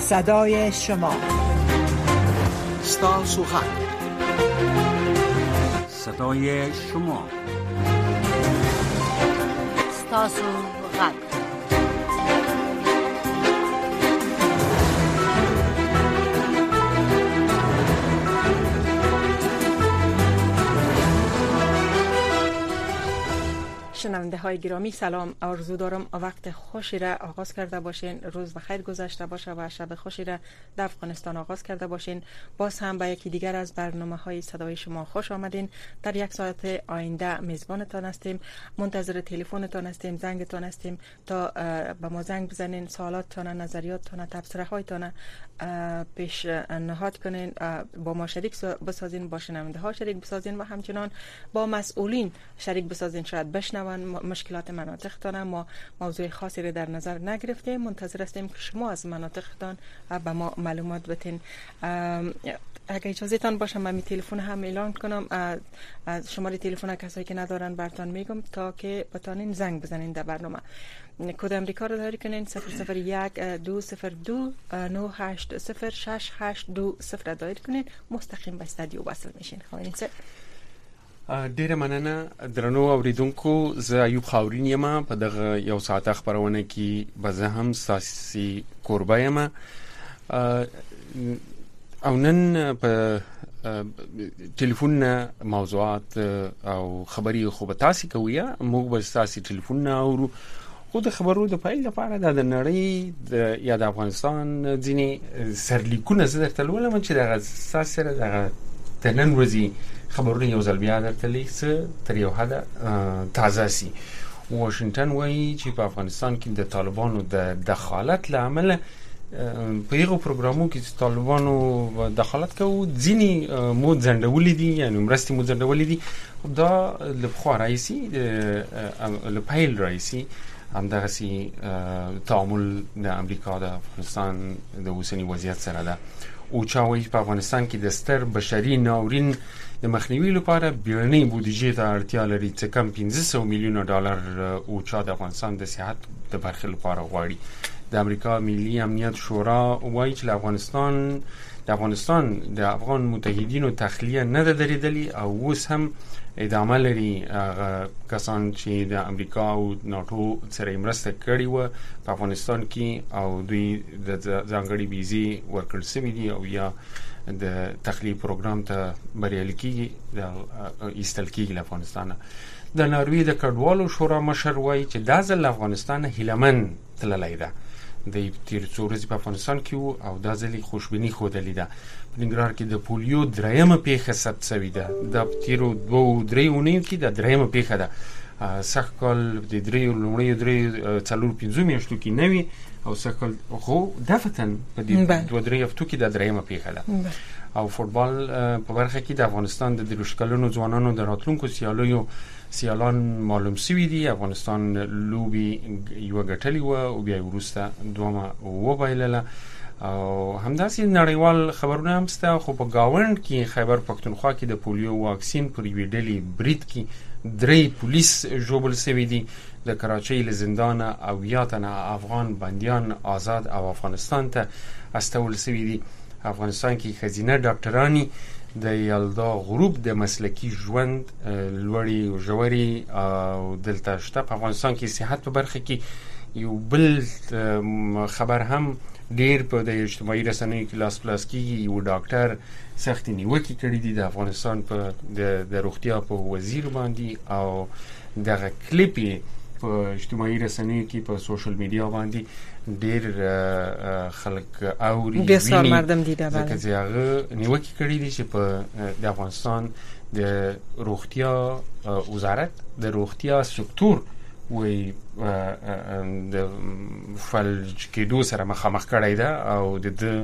صدای شما. ستاسو غږ. صدای شما. ستاسو غږ. شنونده های گرامی سلام، آرزو دارم وقت خوشی را آغاز کرده باشین، روز بخیر گذشته باشه و شب خوشی را در افغانستان آغاز کرده باشین. باز هم به یکی دیگر از برنامه های صدای شما خوش آمدین. در یک ساعت آینده میزبانتان هستیم، منتظر تلفنتان هستیم، زنگتان هستیم تا به ما زنگ بزنین، سوالاتتان، نظریاتتان، تبصره هایتان پیشنهاد کنین، با ما شریک بسازین، با شنونده ها شریک بسازین و همچنان با مسئولین شریک بسازین، شاید بشنون مشکلات مناطقتان. ما موضوع خاصی رو در نظر نگرفتیم، منتظر هستیم که شما از مناطقتان به ما معلومات بتین. اگه اجازه تان باشه من می تلفن هم اعلان کنم، از شماره تلفن کسایی که ندارن براتون میگم تا که بتانین زنگ بزنین در برنامه. کد امریکا رو داری کنین 001 202 980 6820 دایر کنین، مستقیم به استودیو وصل میشین. خواهید سر ډیره مننه درنو اوریدونکو، زه ایوب خاورین یم. په دغه یو ساعت خبرونه کې به زه هم ساسي کوربه یم او نن په ټلیفون موضوعات او خبري خو به تاسو کوي، موږ به تاسو ټلیفون اورو. خو د خبرو د پیل لپاره د نړۍ یا د افغانستان ځینې سرلیکونه زه درته لولم چې دغه اساس سره دغه د نن ورځې خبرونه یو ځل بیا درته لیکم تر یو حده تازه سي. واشنگټن وایي چې په افغانستان کې د طالبانو د دخالت له امله په یو پروګرامو کې چې طالبانو دخالت کوي ځینې مو ځنډولې دي، یعنی مرستې مو ځنډولې دي. دا له پخوا راځي له پیل راځي همدغسې تعامل د امریکا د افغانستان د اوسني وضعیت سره ده. او چا وایي په افغانستان کې د ستر بشري ناورین د مخنیوي لپاره بیړنۍ بودیجې ته اړتیا لري، څه کم 500 میلیونه ډالر او چا د افغانستان د صحت د برخې لپاره غواړي. د امریکا ملي امنیت شورا وایي چې د افغانستان د افغان متحدینو تخلیه نه ده درېدلې او اوس هم ادامه لري. کسان چې د امریکا او ناتو سره مرسته کړې وه په افغانستان کې او دوی د ځانګړي ویزې ورکړل شوي دي او یا د تخلیه پروګرام ته بریالي کېږي ایستل کېږي له افغانستانه. د ناروې د کډوالو شورا مشر وایي چې دا ځل له افغانستانه هیلهمن تللی ده. د تیر څو ورځې په افغانستان کې وو او دا ځل خوشبیني ښودلې ده. په ننګرهار کې د پولیو درېیمه پیښه ثبت شوې ده. د تیرو 2-3 اونیو کې د درېیمه پیښه ده. سږ کال د لومړیو 3-4-5 میاشتو کې نه وي او سږ کال خو دفتن په دې 2-3 هفتو کې د درېیمه پیښه ده. او فوټبال په برخه کې د افغانستان د 30 کلنو ځوانانو د راتلونکو سیالان معلوم شوي دي. افغانستان لوبي یو غټلی و او بیا وروسته دومره وبایلله او همداسې نړیوال خبرونه هم سته. خو په گاوند کې خیبر پختونخوا کې د پولیو واکسین پر یوې ډلې برید کې 3 پولیس ژوبل شوي دي. د کراچۍ له زندانه او یا تنه افغان بندیان آزاد او افغانستان ته استول شوي دي. افغانستان کې خزینه ډاکټرانی د یلدا غروب د مسلکی ژوند لوړی او ژوري او دلته شته. په افغانستان کې صحت په برخه کې یو بل خبر هم ډیر په د اجتماعي رسنیو کې لاس کېږي. یو ډاکټر سختي نیوکې کړې دي د افغانستان په د روغتیا په وزیر باندې او دغه کلیپ په اجتماعي رسنیو کې په سوشل میډیا باندې ډیر خلک اوري، بسیار مردم دیده. ځکه چې هغه نیوکې کړې دي چې په د افغانستان د روغتیا وزارت د روغتیا سکتور وی د فلج کېدو سره مخامخ کړی ده او د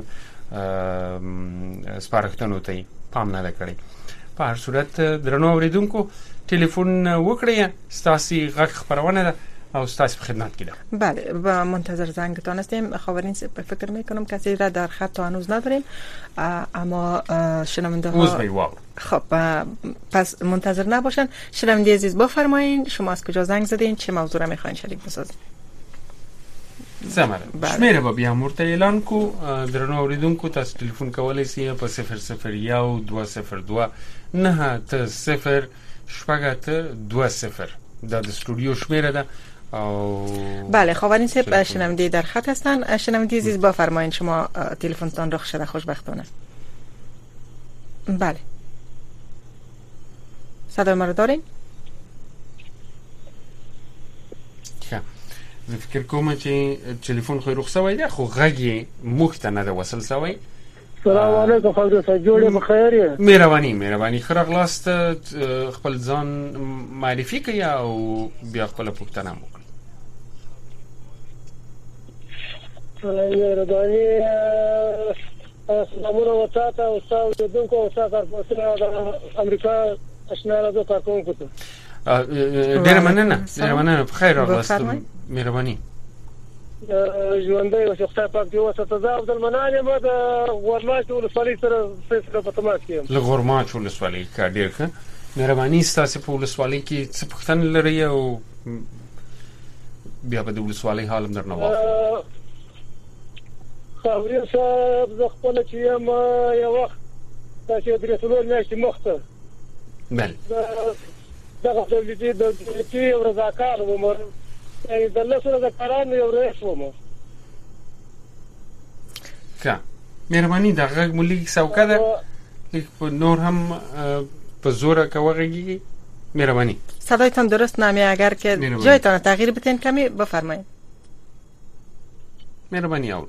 سپارښتنو ته پام نه کړی. په هر صورت درنو اوریدونکو ټلیفون وکړئ، ستاسو غږ خبرونه ده او ستاسو خدمت کې ده. بله، و منتظر زنگتان هستیم. خبرین فکر میکنم کسی را در خط تا هنوز نداریم، اما شنونده ها خب پس منتظر نباشن. شنونده عزیز بفرمایین شما از کجا زنگ زدین، چه موضوع را میخواین شریک بسازین؟ سمره شمیره به بیا مرته اعلان کو درنو اوریدونکو تاسو ټلیفون کولای شئ په 001 202 9 0 دا د استودیو شمیره ده او بله خواهرین صاحب شنونده در خط هستن. شنونده عزیز بفرمایید شما تلفنتان رخ شده خوشبختانه. بله صدای ما رو دارین؟ زه فکر کوم چې ټلیفون خو رخصه وای دی خو غږی موږ ته نه د وصل سوی. السلام علیکم خبر صاحب جوړه بخیر یې. مهرباني خراغلاست خپل ځان معرفي کړئ او بیا خپل پوښتنه وکړئ. مهرباني سلامونه وتاته او تاسو دونکو او تاسو کارپوسونه د امریکا آشنا راځو کارکونکو ته. ډېر مننه بخیر راغلاست مهرباني. ژوندۍ او خدای پاک دې وساته. زه عبدالمنان یم د غورماچ ولسوالۍ سره فیصله په تماس کې یم. له غورماچ ولسوالۍ کا ډېر ښه مهرباني ستاسو په ولسوالۍ کې څه پوښتنه لرئ او بیا به د ولسوالۍ حال هم درنه واخلو. خبري صاحب زه خپل چې یم یو وخت چې درې څلور میاشتې مخته بله دغه دولتي یو رضاکار وم د لسو رضاکارانو یو رئیس وم. ښه مهرباني دا غږ مو لیک سوکه ده نور هم په زوره که وغږیږي. مهرباني صدایتان درست نمیه اگر که جایتان تغییر بتین کمی بفرمایید. مهرباني اوري.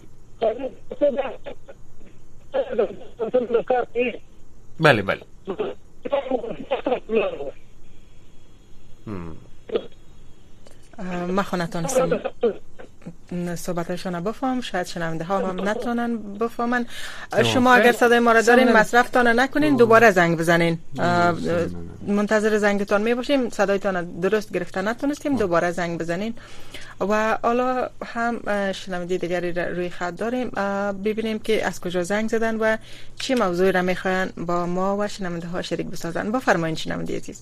بله ما خو نتونستم صحبتشون بفهم، شاید شنونده ها هم نتونن بفهمن. شما اگر صدای ما را دارین مصرفتان نکنین، دوباره زنگ بزنین. منتظر زنگتان می باشیم. صدایتان درست گرفته نتونستیم، دوباره زنگ بزنین. و حالا هم شنونده دیگری روی خط داریم. ببینیم که از کجا زنگ زدن و چه موضوعی را میخواین با ما و شنونده ها شریک بسازن. بفرمایین شنونده عزیز.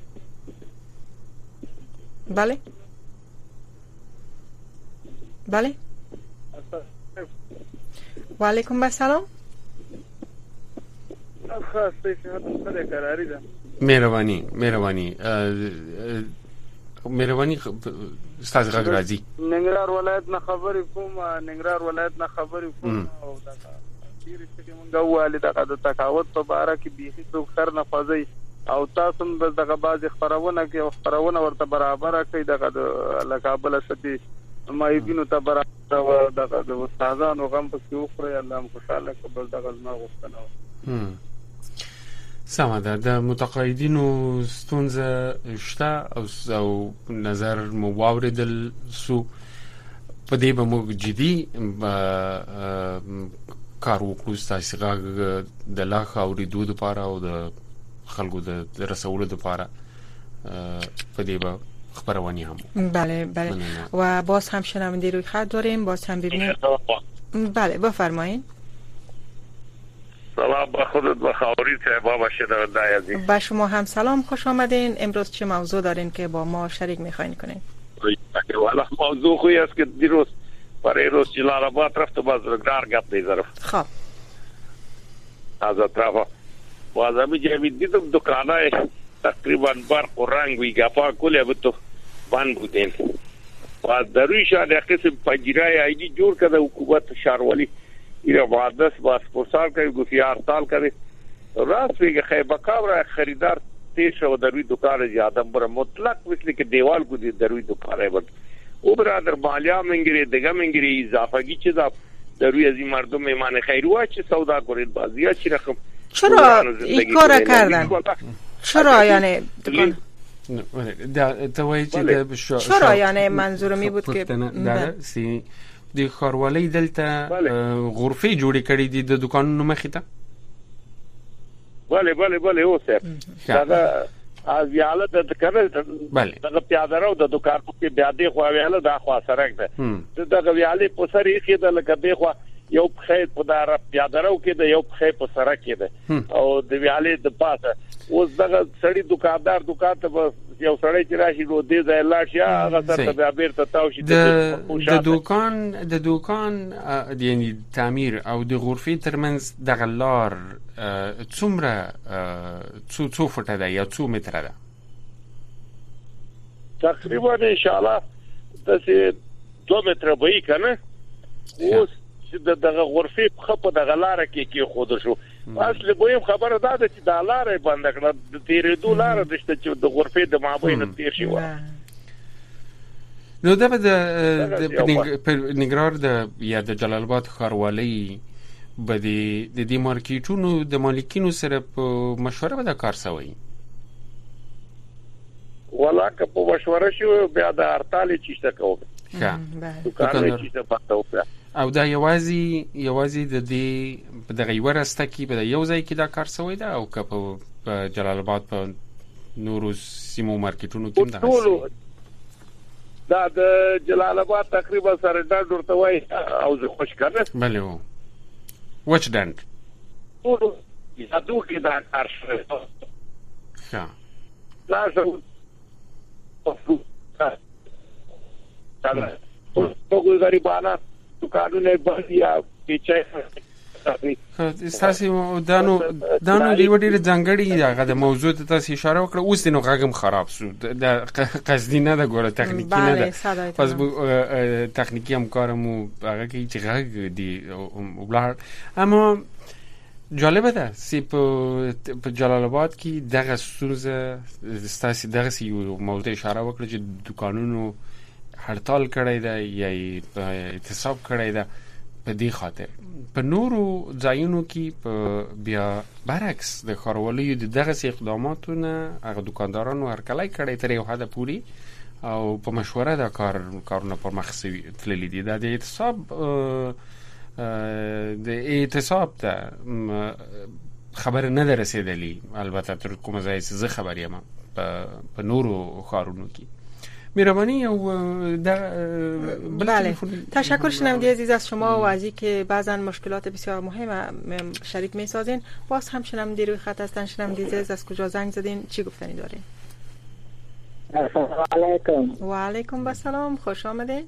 بله و علیکم السلام. مهرباني استاد غږ راځي. ننګرهار ولایت نه خبرې کوم او دا ډیر څه مونږ وایي دا د تقاوت په اړه کې به هیڅ څوک نه فاضي او تاسو هم دغه باز خبرونه کې او خبرونه ورته برابر کړئ. دغه د لکابل سدي مایبینو ته برابر او دغه د استادانو غم په کې وخوري. الله خوشاله کبل دغه ما غوښتنه سمه ده. د متقاعدینو ستونزه شته او نظر مو واوریدل سو په دې به موږ جدي کار وکړو ستاسو غږ د لاخ اوریدو لپاره او د خلکو د رسولو لپاره په دې به خبرونه هم. بله و باز هم شنونده روی خط داریم. باز هم ببینیم. بله بفرمایید. سلام به خودت و خاوری صاحب باشه در عزیز. با شما هم سلام، خوش آمدین. امروز چه موضوع دارین که با ما شریک میخواین کنین؟ والا موضوع خوی است که دیروز برای روز جلال آباد رفت و بازرگان گپ دیدم. خب از اطراف وازمی جایی دیدم دکانای تقریبا برق و رنگ و گپا کلی بود بند بودن و دروی شاید قسم پنجره ایدی جور کرده حکومت شهرولی ایره مقدس با سپرسال کردی گفتی هرتال کردی راست بگه خیبه کامرا خریدار تیز شو دروی دکان زیادم برا مطلق مثل که دیوال کدی دروی دکانه بود او برادر مالیا منگیره دیگه منگیره اضافگی چیزا دروی از این مردم میمان خیروا چی سودا کنید بازیا چی رقم. چرا این کار کردن؟ چرا یعنی چرا یعنی منظور می بود که سی د خاروالۍ دلته غرفه جوړې کړې دي د دکانونو مخې ته. بله او صاحب دا از یاله د کنه دا پیاده رو د دکانو کې بیا دی خو ویاله دا خوا سرک ده دا ویاله په سر کې د لکه دی خو یو خیر په دار پیاده رو کې د یو خیر په سرک کې ده او د ویاله د پاسه اوس دغه سړی دکاندار دکان ته یو سړی چې راشي نو دې ځای لاړ شي هغه سره بیا بیرته تاو شي د دوکان یعنی تعمیر او د غرفې ترمنځ دغه لار څومره څو فوټه ده یا څو متره ده؟ تقریبا ان شاء الله داسې 2 متره به وي کنه. اوس چې دغه غرفې په دغه لاره کې خود شو اصل به خبره ده چې د لارې بند کړه د تیرېدو لاره د غرفې د مابین تیر شي. نو دا به د نګرار یا د جلال آباد ښاروالۍ به د دې مارکیټونو د مالکینو سره په مشوره به دا کار سوی؟ ولا که په مشوره شو بیا د هړتال چیشته کوو دکان چیشته پاتو او دا یوازې د دې په دغه یو راسته کې په یو ځای کې دا کار سوی ده او که په جلال آباد په نورو سیمو مارکیټونو کې دا دا د جلال آباد تقریبا سره ډاډ ورته وای او زه خوش کړم. بله و وچ ډاند ټول یادو کې دا کار شوی ښه لازم توګو غریبانه دکانونه باندې یا پیچای تاسو دانو دی وړي ځانګړي هغه د موضوع ته تاسو اشاره وکړه. اوس نو غږم خراب شو د قصدي نه ده ګوره تخنیکی نه ده پس تخنیکی هم کارمو هغه کې چې غږ دی وبلار. اما جالبه ده چې په جلال آباد کې دغه ستونزه ستاسو دغه یو موضوع اشاره وکړه چې دکانونو هړتال کړی ده یا اعتصاب کړی ده په دې خاطر. په نورو ځایونو کې په بیا برعکس د ښاروالۍ د دغه اقداماتو نه هغه دکاندارانو هرکلی کړی تر یو حده پورې او په مشوره دا کارونه پر مخ تللي دي. دا د اعتصاب ته خبر نه ده رسېدلې البته تر کومه ځای چې زه خبر یم په نورو ښارونو کې. مهربانی او بله تشکر شنونده عزیز از شما و از اینکه بعضا مشکلات بسیار مهم شریک میسازین. باز هم شنونده روی خط هستن. شنونده عزیز از کجا زنگ زدین چی گفتنی دارین؟ السلام علیکم. و علیکم السلام خوش آمدین.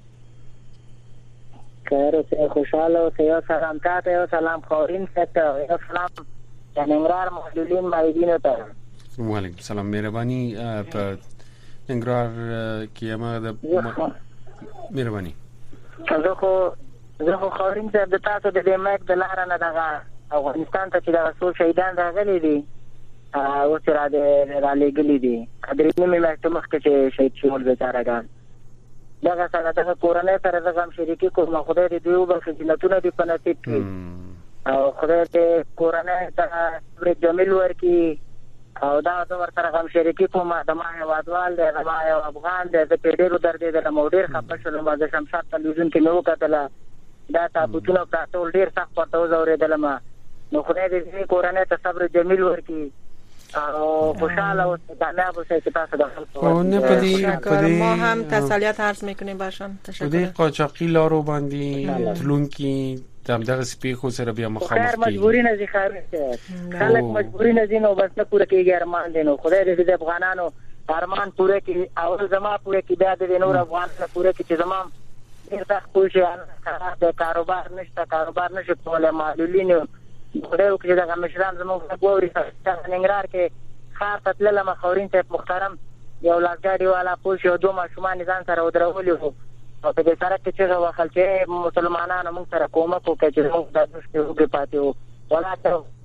خیر خوشحال و سلام تاته و سلام خورین ستا و سلام ننګرهار محلولین مایدینو ته. و علیکم السلام. مهربانی په ننګرهار کې ما د مهرباني زه خو خورین صاحب د تاسو د دې مایک د لاره نه دغه افغانستان ته چې دغه څو شهیدان راغلي دي او چې را لېږلي دي درې نیمې میاشتې مخکې چې شهید شول بیچارهګان دغه سره دغه کورنۍ سره دغه همشریکي کوم. خدای دې دوی وبخښي جنتونه دې په نصیب کړي او خدای دې کورنۍ ته صبر جمیل ورکړي او دا د ورسره همشریکي کوم. د ما هېوادوال دی د ما یو افغان دی زه پرې ډېر ودرېدلم او ډېر خفه شولم. د شمشاد تلویزیون کې مې وکتله دا تابوتونه پراته ول ډېر سخت ورته وځورېدلم. نو خدای دې کورنۍ ته صبر جمیل ورکړي او خوشحاله اوسئ کامیاب اوسئ چې تاسو د خلکو ما هم تسلیت عرض میکنیم برشان. تشکر. دې قاچاقي لارو باندې تلونکي دغه سپیخو سره بیا مخامخ کیږي. مجبوري نه ځخاره خلک مجبوري نه دي نو بس نه پوره کیږي ارمان دي. نو خدای دې د افغانانو ارمان پوره کړي او زما پوره کړي بیا د نور افغانانو پوره کړي چې زما ډیر سخت پوښي د کاروبار نشته کولای معلولین خدای وکړي دغه مشران زموږ غوړي ننګرهار کې خار تطلله مخورین ته محترم یو لاګاډي والا پوښي او دوه ماشومان ځان سره ودرولي وو او په دې سره کې چې وخل چې مسلمانانو موږ سره کومک وکړي چې موږ د دښتې وګړي پاتې وو ولا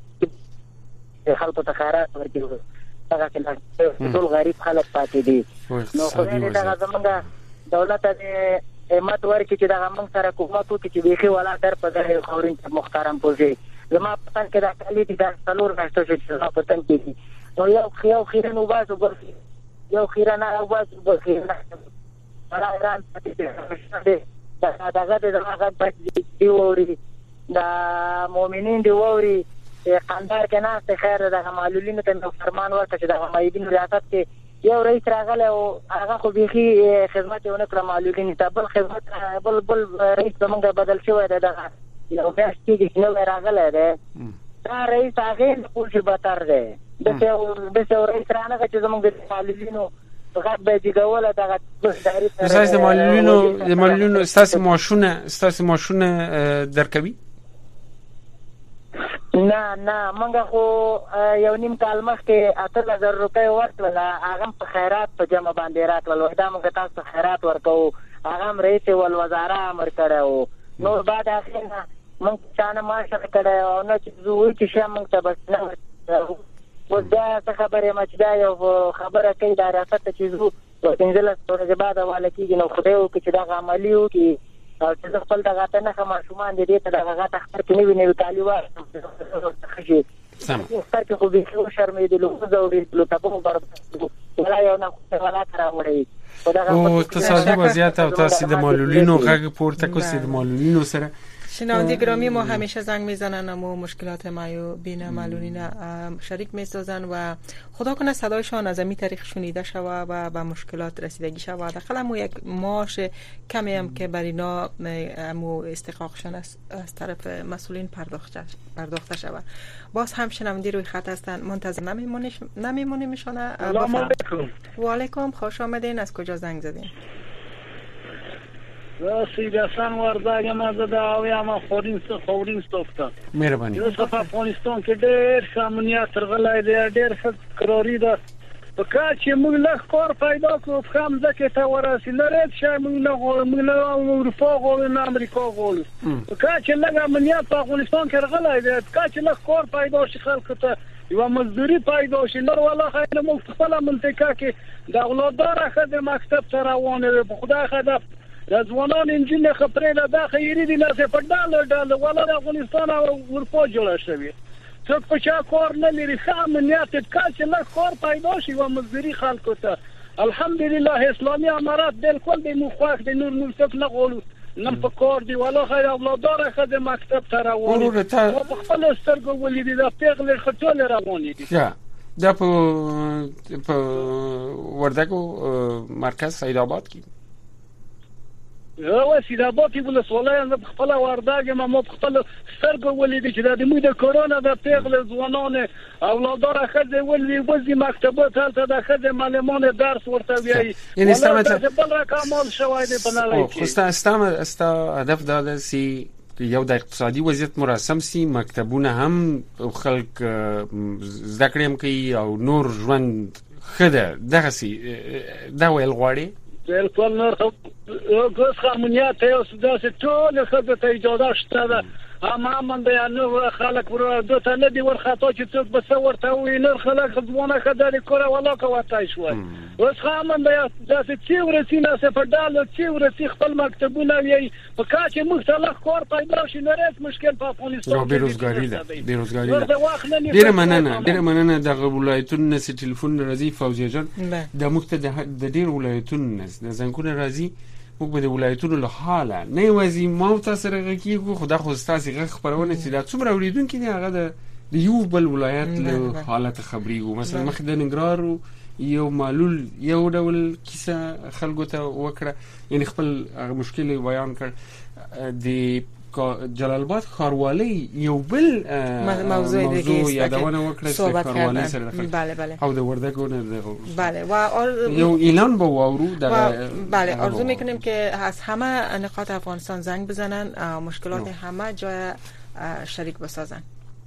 ته خلکو ته خیرات ورکړي هغه کې ټول غریب خلک پاتې دي. نو خدای دې دغه زمونږ دولت دې همت ورکړي چې دغه موږ سره کومک وکړي چې بیخي ولا در په ځای خورین ته محترم پوښي. زما پتن کې دا کلی دي دا څلور میاشتو چې زما پتن کې دي نو یو خیرن وباسو بل یو خیرن وباسو بل خیرن برا ایران پاتې دا دغه د هغه دی ووري دا مؤمنین دی ووري قندار کې نه خیر دغه معلولین ته فرمان ورته چې دغه مایدین ریاست کې یو رئیس راغله او هغه خو بیخي خدمت یې ونه کړه معلولین ته بل خدمت بل رئیس زمونږ بدل شوی دی دغه یو میاشت کې نو راغله ده دا رئیس هغه پولیس باتر ده د رئیس رانه چې زموږ د معلولینو غږ به جګوله دغه ادارې تاسو د معلولینو ستاسو ماشونه درکوي؟ نه موږ خو یو نیم کال مخکې 8000 روپۍ ورکړل، هغه په خیرات په جمع باندې راکړل، دا موږ تاسو خیرات ورکو، هغه رئیس ولوزاره امر کړو. نو بعد اخر موږ چانه معاشه کړه او نو چې زه چې شه موږ ته بس نه و دا خبره ما چې دا یو خبره کوي د ریاست چې زه په 15 ورځې بعد حواله کیږي، نو خدای وکړي چې دا عملی وکړي او چې خپل دغه ته نه ماشومان دې ته دغه تخر کې نوی کالی واخلي سم ستاسو خو به شرمېدل او زورېدل ته په برابر ولا یو نه ولا تراوړي او تصادفي وضعیت او تاسو د معلولینو غږ پورته کوسید معلولینو سره شنونده گرامی ما همیشه زنگ میزنن اما مشکلات ما بین معلولین شریک میسازن و خدا کنه صدایشان از این طریق شنیده شوه و به مشکلات رسیدگی شوه. داخل مو یک معاش کمی هم که بر اینا مو استحقاقشان از طرف مسئولین پرداخته شوه. باز هم شنونده روی خط هستن، منتظر نمیمونیم ایشان. سلام علیکم. و علیکم، خوش آمدین. از کجا زنگ زدین؟ سیدسان ورداګه ما زده او یا ما خورین ستوفته مهرباني. یو څه په افغانستان کې ډېر سامنیات ترغلای دی، ډېر څه قراری ده په کار چې موږ له کار پیدا کړو خام ځکه ته ورسېلره چې موږ نه اروپا غواړو نه امریکا غواړو په کار چې لږه امنیت په افغانستان کې ترغلای دی، کار چې له کار پیدا شي خلکو ته یو مزدوري پیدا شي، نور والله خیر موږ خپل منطقه کې د اولادار خدمت مکتب ته روانه وي، په خدای خدای د ځوانان انجینر خبرې د خیری دي نه په ډال ولا د افغانستان او اروپا جوړه شوی څوک په چا کار نه لري، خامنیات کال چې له کار پیدا شي و مزدوري خلکو ته الحمدلله اسلامي امارات بالکل د مخاخ د نور څوک نه غوړو نن په کار دی ولا خیر اولادار خدمت مکتب ته روان دي په خپل سترګو ولیدي د پیغلې خټول روان دي. دا په وردګو مرکز سید آباد کې یو سید آباد کې ولسوالۍ په خپل وردګ ما په خپل سترګو ولیدي چې د موږ د کرونا د پیغلې ځوانان اولادار خدای ولې وځي مکتبات هلته د خدای معلمان درس ورته ویایي، یعنی ستاسو بل رقم شوی دی په نړۍ کې. خو ستاسو هدف دا ده چې یو د اقتصادي وضعیت مرسم سي، مکتبونه هم خلک زده کړي هم کوي او نور ژوند خده دغه سي دا ویل غواړي بالکل نور اوس خامنیات یو څه ټول خدای ته اجازه شته ده اما من بیانو خلک ور دوته نه دی ورخاطو چې څوک به ورته وي نور خلک ځوانه خدای کوله ولا کواتای شو اوس خامن بیا داسې چې ورسینه څه په ډال چې ورسی خپل مکتبونه وي په کا چې مختلف کار پیدا شي نړۍ مشکل په افغانستان بیروزګاری ده ډیر مننه د ولایتونو نس ټلیفون راځي فوزیه جان د مختلف د ډیر ولایتونو نس د زنګونه راځي موږ به د ولایتونو له حاله نه یوازې ما تاسو راغکیږو خدا خو تاسو غږ خبرونه چې دا څومره اوریدونکو دي هغه د یو بل ولایت له حالت خبريږو مثلا مخ د ننګرهار یو معلول یو ډول کیسه خلکو ته وکړه یعنی خپل مشکل بیان کړ د جلال آباد خاروالۍ یو بل موضوع یادونه وکړه چې خاروالۍ سره بله او د وردګو نه بله و یو اعلان به واورو بله آرزو میکنیم که از همه نقاط افغانستان زنگ بزنن مشکلات همه جای شریک بسازن.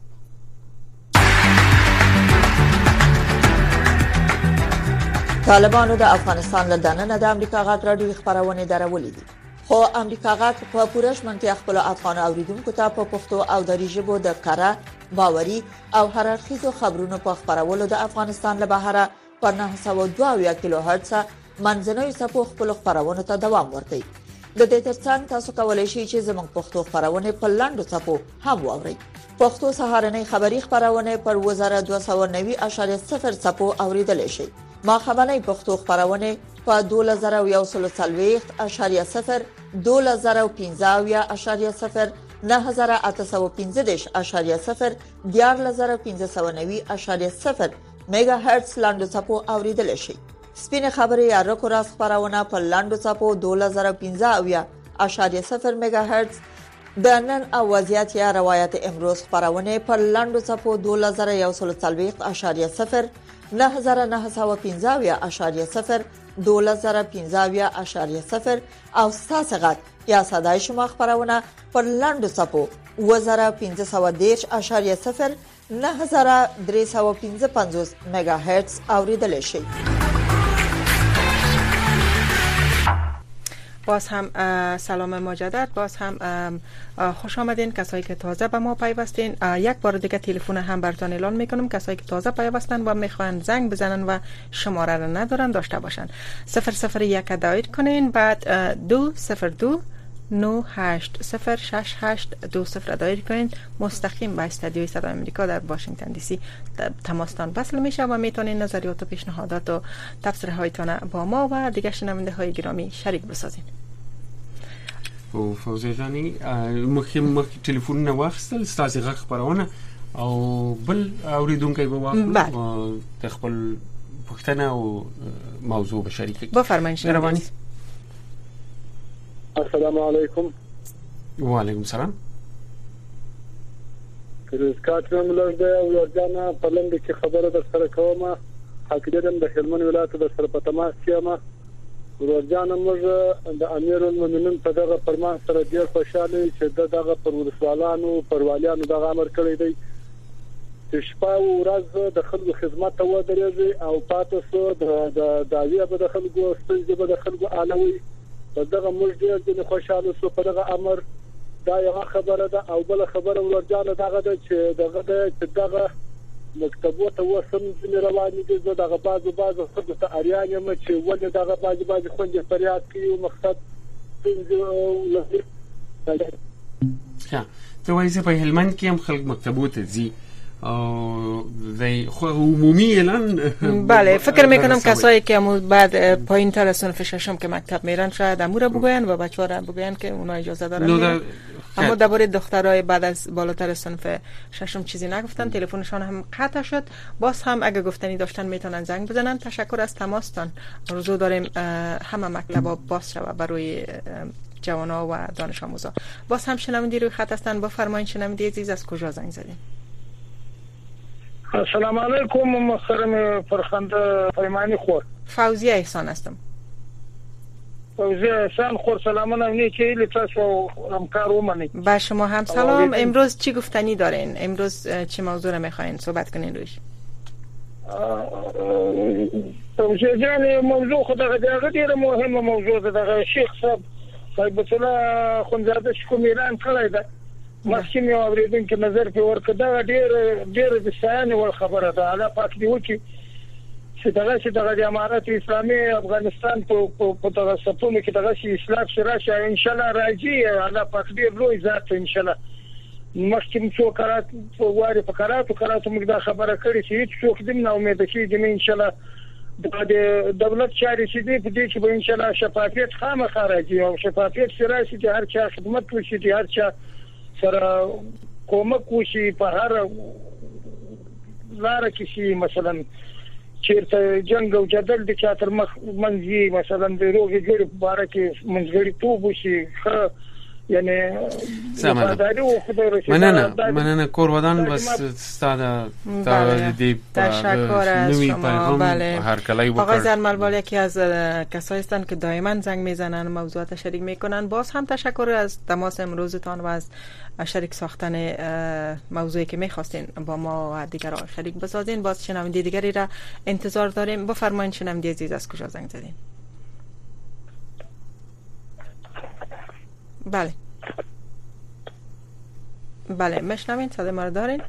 طالبانو د افغانستان له دننه د امریکا غږ راډیو خبرونه درولې دي، خو امریکا غږ په پوره شمنتیا خپل افغان اوریدونکو ته په پښتو او دری ژبه د کره باوري او هررخیزو خبرونو په خبرولو د افغانستان له بهره پر 902 کیلو هرتز منځنوي صفو خپل خبرونه ته دوام ورکړي. د دې ترڅنګ تاسو کولای شئ چې زموږ پښتو خبرونه په لاندو صفو هم واورئ. پښتو سهارنۍ خبری خبرونه پر 1290.0 صفو اوریدل شي. ما خبرنۍ پښتو خبرونه په 2040.0 2015.0 9815.0 14590.0 میگا هرتز لاندو صفو اوریدل شي. سپینه خبری یا رکوراس خبرونه په لاندو صفو 2015.0 میگا هرتز د نن او وضعیت یا روایت امروز خبرونه پر لاندو صفو 2140.0 9915.0 2015.0 او ستاسغت یا صدای شما خبرونه پر لاندو صفو 1510.0 9355 مگا هرتز اوریدل شي. باز هم سلام مجدد، باز هم خوش آمدین کسایی که تازه به ما پیوستین. یک بار دیگه تلفن هم براتون اعلان میکنم، کسایی که تازه پیوستن و میخوان زنگ بزنن و شماره رو ندارن داشته باشن 001 دایر کنین، بعد 202 9806820 دایر کنین، مستقیم به استودیوی صدای آمریکا در واشنگتن دی سی تماستان وصل میشه و میتونین نظریات و پیشنهادات و تبصره هایتون با ما و دیگه شنونده های گرامی شریک بسازین. او فوزی جانی مخکې ټلیفون نه واخستل ستاسو غږ خبرونه او بل اوریدونکو به واخلو د خپل پوښتنه او موضوع به شریک بفرمایئ. مهرباني. السلام علیکم. و علیکم السلام. کاترم لږ او ورځانه په لنډه کې خبره در سره کوم. حقیقت د هلمند ولایت د سره په تماس کې ورځانه موږ د امیر المؤمنین په دغه فرمان سره ډیر خوشاله چې دغه پر ولسوالانو پروالیانو دغه امر کړی دی چې شپه او ورځ د خلکو خدمت ته ودرېږي او پاتې سو د داویه به د خلکو ستونزې به د خلکو حلوي. په دغه موږ ډیر خوشاله سو په دغه امر. دا یو خبره ده او بل خبره ورځانه دغه ده چې دغه مکتبو ته وسم چې روانې دي زه دغه بازو خلکو ته اړیان یم چې ولې دغه بازو خوندې فریاد کوي او مقصد څنګه ها ته وایې په هلمند کې هم خلک مکتبو ته ځي او دی خو عمومی اعلان بله فکر میکنم کسایی که بعد پایین تر از صنف ششم که مکتب میرن شاید امور بگوین و بچه‌ها را بگوین که اونا اجازه دارن. اما درباره دخترای بعد از بالاتر صنف ششم چیزی نگفتن، تلفنشان هم قطع شد. باز هم اگه گفتنی داشتن میتونن زنگ بزنن. تشکر از تماستان. روزو داریم همه مکتبا باز شود برای جوانا و دانش آموزا. باز هم شنونده روی خط هستن. بفرمایید شنونده عزیز از کجا زنگ زدین؟ السلام علیکم محترم فرخنده پیمانی خور. فوزیه احسان هستم. فوزیه احسان خور سلامونه نیکی لطفا همکار اومنی. با شما هم سلام. امروز چی گفتنی دارین؟ امروز چه موضوع رو میخواین صحبت کنین روش؟ فوزیه جان موضوع خود دغه ډیره مهمه موضوع ده. دغه شیخ صاحب صاحب الله خونزاده کوم اعلان کړی ده. مخکې مې اوریدونکو نظر په ورکړه دا ډېر د ستاینې ول خبره ده. الله پاک دې وکړي چې دغه د امارات اسلامي افغانستان په دغه سپونو کې دغه شي اصلاح شراشه ان شاء الله راځي. الله پاک دې لوی ذات ان شاء الله. مخکې څو کارات واره په کاراتو موږ دا خبره کړې چې هیڅ څوک دې نه امید کېږي ان شاء الله د دولت چاري چې دې په دې کې به ان شاء الله شفافیت خامخا راځي او شفافیت سره چې هر چا خدمت وشي هر چا سره کومک وشي په هر لار کې شي. مثلا چیرته جنگ او جدل د چا تر مخ منځي مثلا د روغې جوړې په اړه کې منځګړی توب وشي یعنی مننه کور ودان بس استاد دی تشکر از شما. بله هر کلای آقای زرملبال یکی از کسایی هستند که دائما زنگ میزنن موضوعات شریک میکنن. باز هم تشکر از تماس امروزتان و از شریک ساختن موضوعی که میخواستین با ما و دیگران شریک بسازین. باز شنونده دیگری را انتظار داریم. بفرمایید شنونده عزیز از کجا زنگ زدین؟ بله مشنوین صدای ما رو دارین؟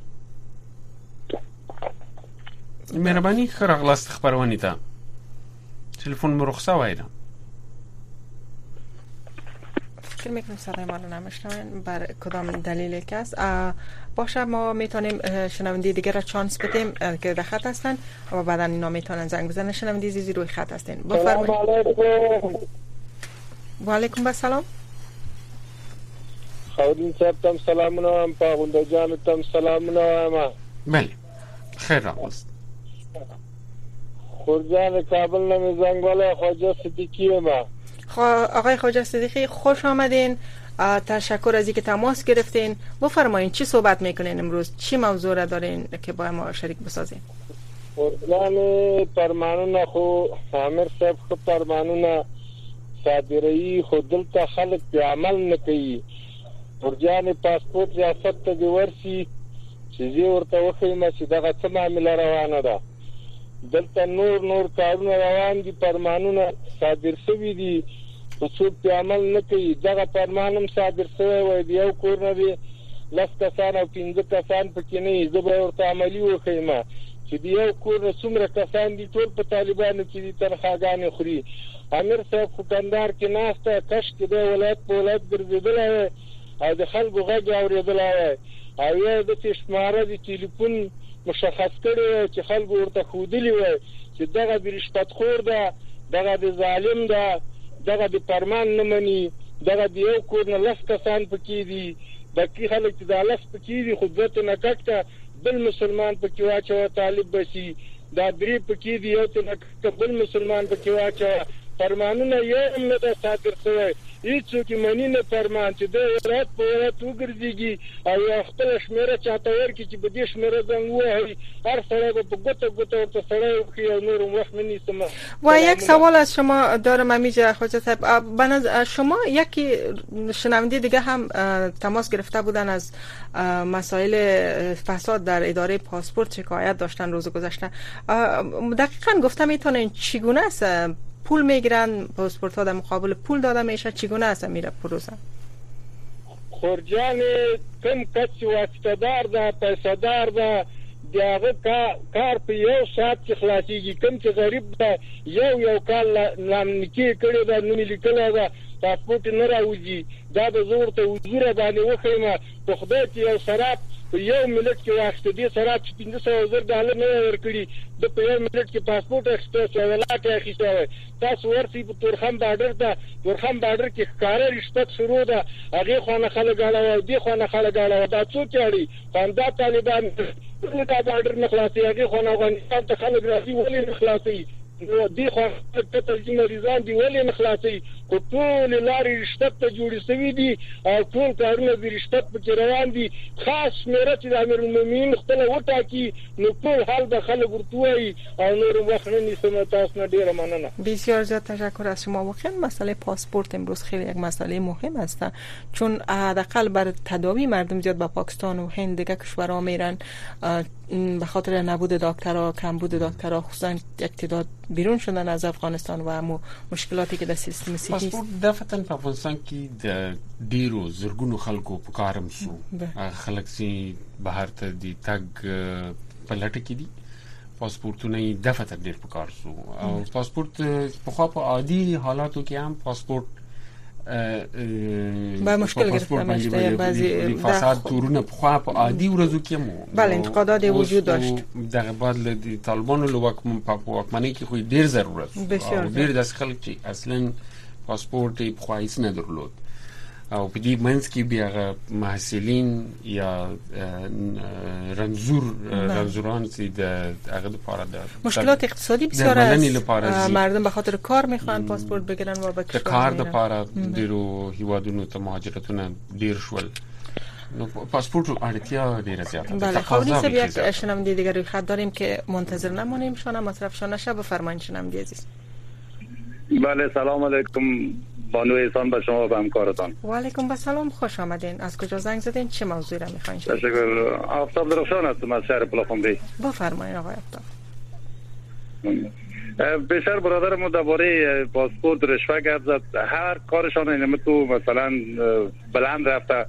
مهربانی خراغلاست خبروانی تا تلفن مرخصه وایدم. فکر میکنم صدای ما رو نمیشنوین بر کدام دلیلی که است. باشه ما میتونیم شنونده دیگه را چانس بدیم که در خط هستن و بعدا اینا میتونن زنگ بزنن. شنونده عزیزی روی خط هستین. بفرمایید. و علیکم السلام. خودین صاحب تم سلامونه ام پاغونده جان تم سلامونه ام. بله خیر راست. خورجان کابل نه زنګ والا خواجه صدیقی ما. آقای خواجه صدیقی خوش آمدین. تشکر از اینکه تماس گرفتین. بفرمایین چی صحبت میکنین امروز؟ چی موضوع را دارین که با ما شریک بسازین؟ پرلان پرمانونه خو عامر صاحب خو پرمانونه صادري خو دلته خلک په عمل نه کوي. ورجان پاسپورت ریاست ته دی ورسي چې زی ورته وخیمه چې دغه څه معامله روانه ده. دلته نور کارونه روان دي، پرمانونه صادر شوي دي، څوک په عمل نه کوي. دغه پرمانم صادر شوی وای دی، یو کور نه دی 10 کسان او 15 کسان پکې نه، زه به ورته عملی وخیمه چې دی یو کور نه څومره کسان دي، ټول په طالبانو کې دي، تنخواګانې خوري. امیر صاحب خو کندهار کې ناسته، کش کې د ولایت په ولایت ګرځېدلی او د خلکو غږ اورېدلی او یا د شماره د ټلیفون مشخص کړی چې خلکو ورته ښودلي وای چې دغه د رشوتخور ده، دغه د ظالم ده، دغه د فرمان نه مني، دغه د یو کور نه 10 کسان پکې دي، باقي خلک چې دا 10 پکې دي خو دوه تنه کټه بل مسلمان پکې واچوه طالب بشي، دا 3 پکې دي یو تنه کټه بل مسلمان پکې واچوه. فرمانونه یې هم نه ده صادر شوی، هیڅوک یې مني نه فرمان چې د ولایت په ولایت وګرځېږي او یو خپله شمېره چاته ورکړي چې په دې شمېره زنګ ووهي، هر سړی به په ګوته ورته سړی وکړي او نور هم وخت نه نیسم. و یک سوال از شما دارم امیجا خواجه صاحب. شما یکی شنونده دیگه هم تماس گرفته بودن از مسائل فساد در اداره پاسپورت شکایت داشتن روز گذشته. دقیقاً گفتم میتونین چگونه است پول میگیرن پاسپورت ها در مقابل پول داده میشه، چگونه است میره پروسه؟ خورجان کم کسی واسطه دار ده، پیسه دار ده، دیگه کار په یو ساعت کې خلاصيږي. کم چې غریب ده یو کال نامنیکی کړی ده، نوم لیکلی ده، پاسپورت نه راوځي، دا د زور ته وزوره باندې وخیمه په خدای کې یو سراب په یو ملت کې واخته دي، سراب چې 15,000 ډالر نه ورکړي د په یو ملت کې پاسپورت اخیسته شوی، ولاټ اخیسته وای. تاسو ورسي په تورخم بارډر ته، تورخم بارډر کې ښکاره رشوت شروع ده، هغې خوا نه خلک اړوي، دې خوا نه خلک اړوي. دا څوک اړي؟ همدا طالبان دا بارډر نه خلاصي، هغې خوا نه افغانستان ته خلک راځي، ولې نه خلاصوي؟ دې خوا ته ترجمه مریضان دي، ولې نه خلاصوي؟ خو ټول لارې رشوت ته جوړې شوي دي او ټول کارونه د رشوت پکې روان دي. خاص شمېره چې د امیرالمؤمنین خپله وټاکي نو ټول حال به خلک ورته وایي او نور وخت نه نیسم. تاسو نه ډېره مننه. بسیار زیاد تشکر از شما. واقعا مسئله پاسپورت امروز خیلی یک مسئله مهم است، چون حداقل بر تداوی مردم زیاد به پاکستان و هند دیگه کشورها میرن به خاطر نبود دکترها، کمبود دکترها، خصوصا یک تعداد بیرون شدن از افغانستان و مشکلاتی که در سیستم صحی پاسپورت دفتن په افغانستان کې د ډیرو زرګونو خلکو په کارم سو خلک سي بهر ته دي تګ په لټه کې دي، پاسپورتونه یې دفتر ډیر په کار سو او پاسپورت په خو په عادي حالاتو کې هم پاسپورت با مشکل گرفته میشه. بعضی فساد تورونه په خو په عادي ورځو کې مو بله انتقادات وجود داشت. دغه بعد له طالبانو له واکمنۍ کې خو ډیر ضرورت او ډیر داس خلک چې اصلا پاسپورت یې په خو هیڅ نه درلود او په دې منځ کې بیا محصلین یا رنزوران چې د هغه لپاره د مشکلات اقتصادی بسیار است، مردم به خاطر کار میخوان پاسپورت بگیرن و به کار لپاره ډیرو هیوادونو ته مهاجرتونه ډیر شول، نو پاسپورت اړتیا ډیره زیاته ده. بله خواهی سب یک شنونده دیگر روی خط داریم که منتظر نمانیم شانه مصرفشان نشه. بفرمایید شنونده عزیز. بله سلام علیکم بانو احسان به شما و همکارتان. و علیکم السلام، خوش آمدین. از کجا زنگ زدین؟ چه موضوعی را میخواین؟ تشکر. آفتاب درخشان هستم از شهر پلاخمری. بفرمایید آقای آفتاب. بیشتر برادرم درباره پاسپورت رشوه گپ زد. هر کارشان اینم تو مثلا بلند رفته،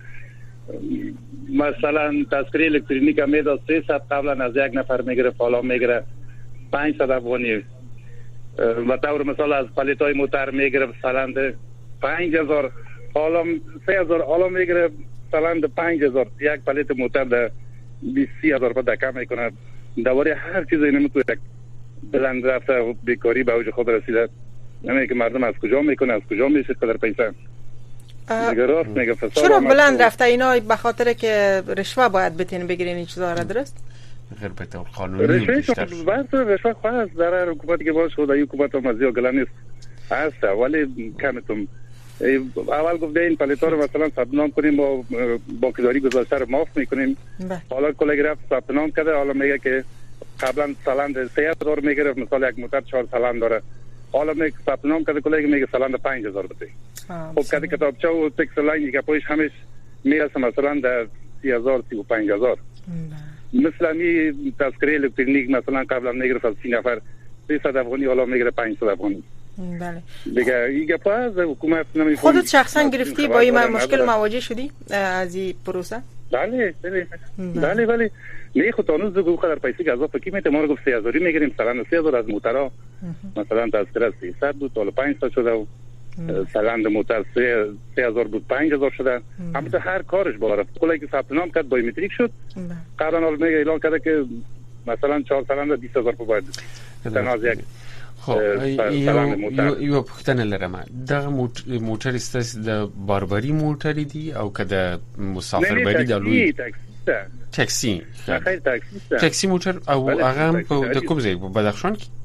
مثلا تذکره الکترونیک میداد 300 قبلا از یک نفر میگرفت، حالا میگیره 500 افغانی. و طور مثال از پلیتای موتر میگیره مثلا 5000، حالا 3000، حالا میگیره مثلا 5000. یک پلیت موتر ده 20000 روپیه دکه میکنه. دواره هر چیز اینم تو یک بلند رفته، بیکاری به اوج خود رسیده. نمیگه که مردم از کجا میکنه، از کجا میشه قدر پیسه. میگه فساد. چرا بلند رفته اینا؟ به خاطر که رشوه باید بتین بگیرین این چیزا را، درست؟ غیر به قانونی رشوه خواهد ضرر حکومتی که باشه خدایی حکومت هم از یا گله نیست. هست ولی کمتون اول گفته این پلیتا رو مثلا ثبت نام کنیم و باکیداری گذاشته رو معاف میکنیم. حالا کلیگ رفت ثبت نام کرده، حالا میگه که قبلا سالانه 3000 میگرفت، مثلا یک موتر 4 سالانه داره، حالا میگه ثبت نام کرده کلیگ میگه سالانه 5000 بده. خب کدی کتابچه و تکس لاین که پایش همش میرسه مثلا در 30000 35000. مثلا می تذکره الکترونیک مثلا قبلا میگرفت از 30 نفر 300 افغانی، حالا میگیره 500 افغانی. بله دیگه این گپ از حکومت نمیفهمه. خودت شخصا گرفتی با این مشکل مواجه شدی از این پروسه؟ بله نه خود تانوز دو خدر پیسی گازا فکی میته ما رو گفت 3000 میگیریم سالانه 3000 از موترا مثلا تذکره 300 بود تا 500 شده و سالانه موتر 3000 بود 5000 شده. البته هر کارش بالا کلی که ثبت نام کرد بایومتریک شد. قرار میگه اعلان کرده که مثلا 4 سالانه 20000 باید تناز یک. خب یو پختنه لرم دغه موټر استاس د باربري موټر دی او که د مسافربري د لوی تاکسی تاکسی موټر او هغه په د کوم ځای په بدخشان کې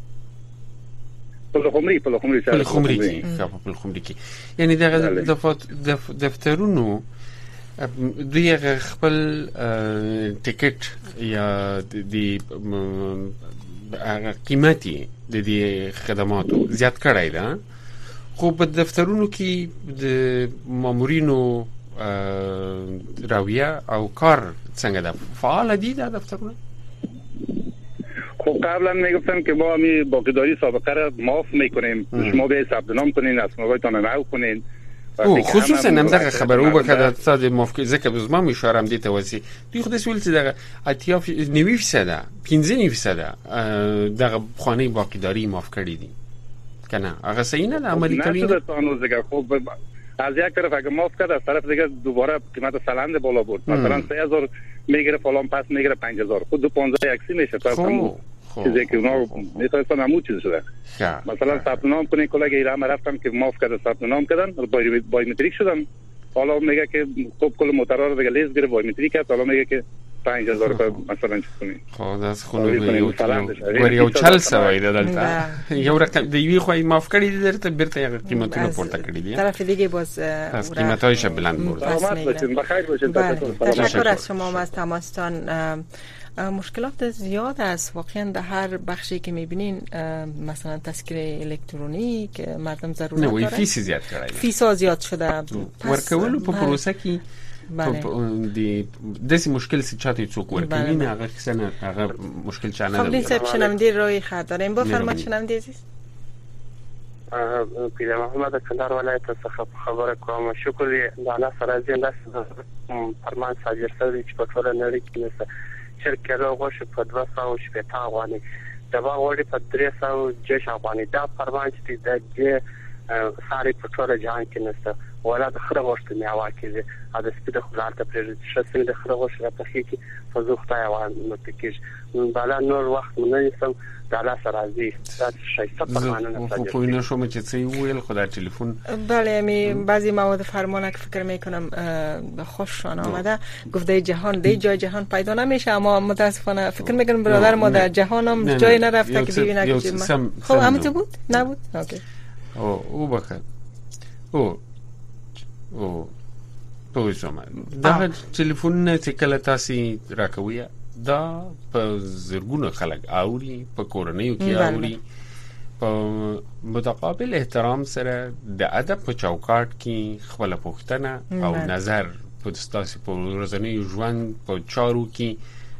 په خمري کې یعنی دغه دفترونو دوی خپل ټیکټ یا د قیمتي د دې خدماتو زیات کړای ده، خو په دفترونو کې د مامورینو راویه او کار څنګه ده؟ فعال دي د دفترونو؟ خب قبلا میگفتن که ما می باقیداری سابقه را معاف میکنیم، شما به ثبت نام کنین، اسنادتون رو نو کنین. خصوصا نمدغه خبر او بکده تا د موافقه ځکه به زما اشاره دي ته وسی دوی خو د سویل چې دغه اتیا 90% 15% دغه خانه باقیداری معاف کړی دي کنه هغه صحیح نه عملی کوي نه تاسو دغه خو از یک طرف اگه معاف کرد از طرف دیگه دوباره قیمت سالانه بالا برد. مثلا 3000 میگیره فلان پس میگیره 5000 خود دو 15 اکسی میشه. چیزی که اونا میتونستن همون چیز شده. مثلا ثبت نام کنین کلاگ ایران رفتن که معاف کرده ثبت نام کردن بایومتریک شدن، حالا میگه که خب کل موترها رو دیگه لیز گرفت بایومتریک کرد، حالا میگه که 5000 مثلا چیز کنین. خو داس خونو یو چل سوي دلته یو رقم دی وی خو معاف کړی دي درته بیرته قیمتونه پورته کړی دي طرف دیگه باز قیمتایش بلند برد. بخیر باشید. تشکر از شما از تماستان. مشکلات زیاد است واقعا در هر بخشی که میبینین، مثلا تذکره الکترونیک مردم ضرورت داره. نه فیس زیاد کړای. فیس زیاد شده. ورکول په پروسه کې د دې مشکل چې چاته څوک ورکوي نه هغه کسنه هغه مشکل چانه خب صاحب شنونده روی خط داریم بفرمایید شنونده عزیز. پیر محمد کندهار ولایت څخه خبره کوم. شکر د الله سره زنده فرمان صادر شوی چې په ټول نړۍ کې نشه شرکت غوښه په 280 افغاني د باغ وړي په 300 افغاني دا فرمان چې د ساري په ټول جهان کې نشه ولا د خره غوښه میاوه کېږي ا د سپیډ خلال ته پرې شسل د خره غوښه په کې په زوخته یوان متکیش بالا نور وخت نه سم د الله سره راځي دا شي فرمانونه صادر خو نه شوم چې څه ویل خدای تلفن بله می بعضی مواد فرمانه که فکر میکنم خوششان آمده گفته جهان دی جای جهان پیدا نمیشه، اما متاسفانه فکر میکنم برادر ما در جهانم جای نرفته که ببینه که خب همونطور بود نبود اوکی او بخیر او پوښتنه دا ټلیفون چې کله تاسو راکوي دا په زرګونو خلک اوري په کورنیو کې اوري په متقابل احترام سره د ادب په چوکاټ کې خپل پوښتنه او نظر په تاسو په ورځنی ژوند په چارو کې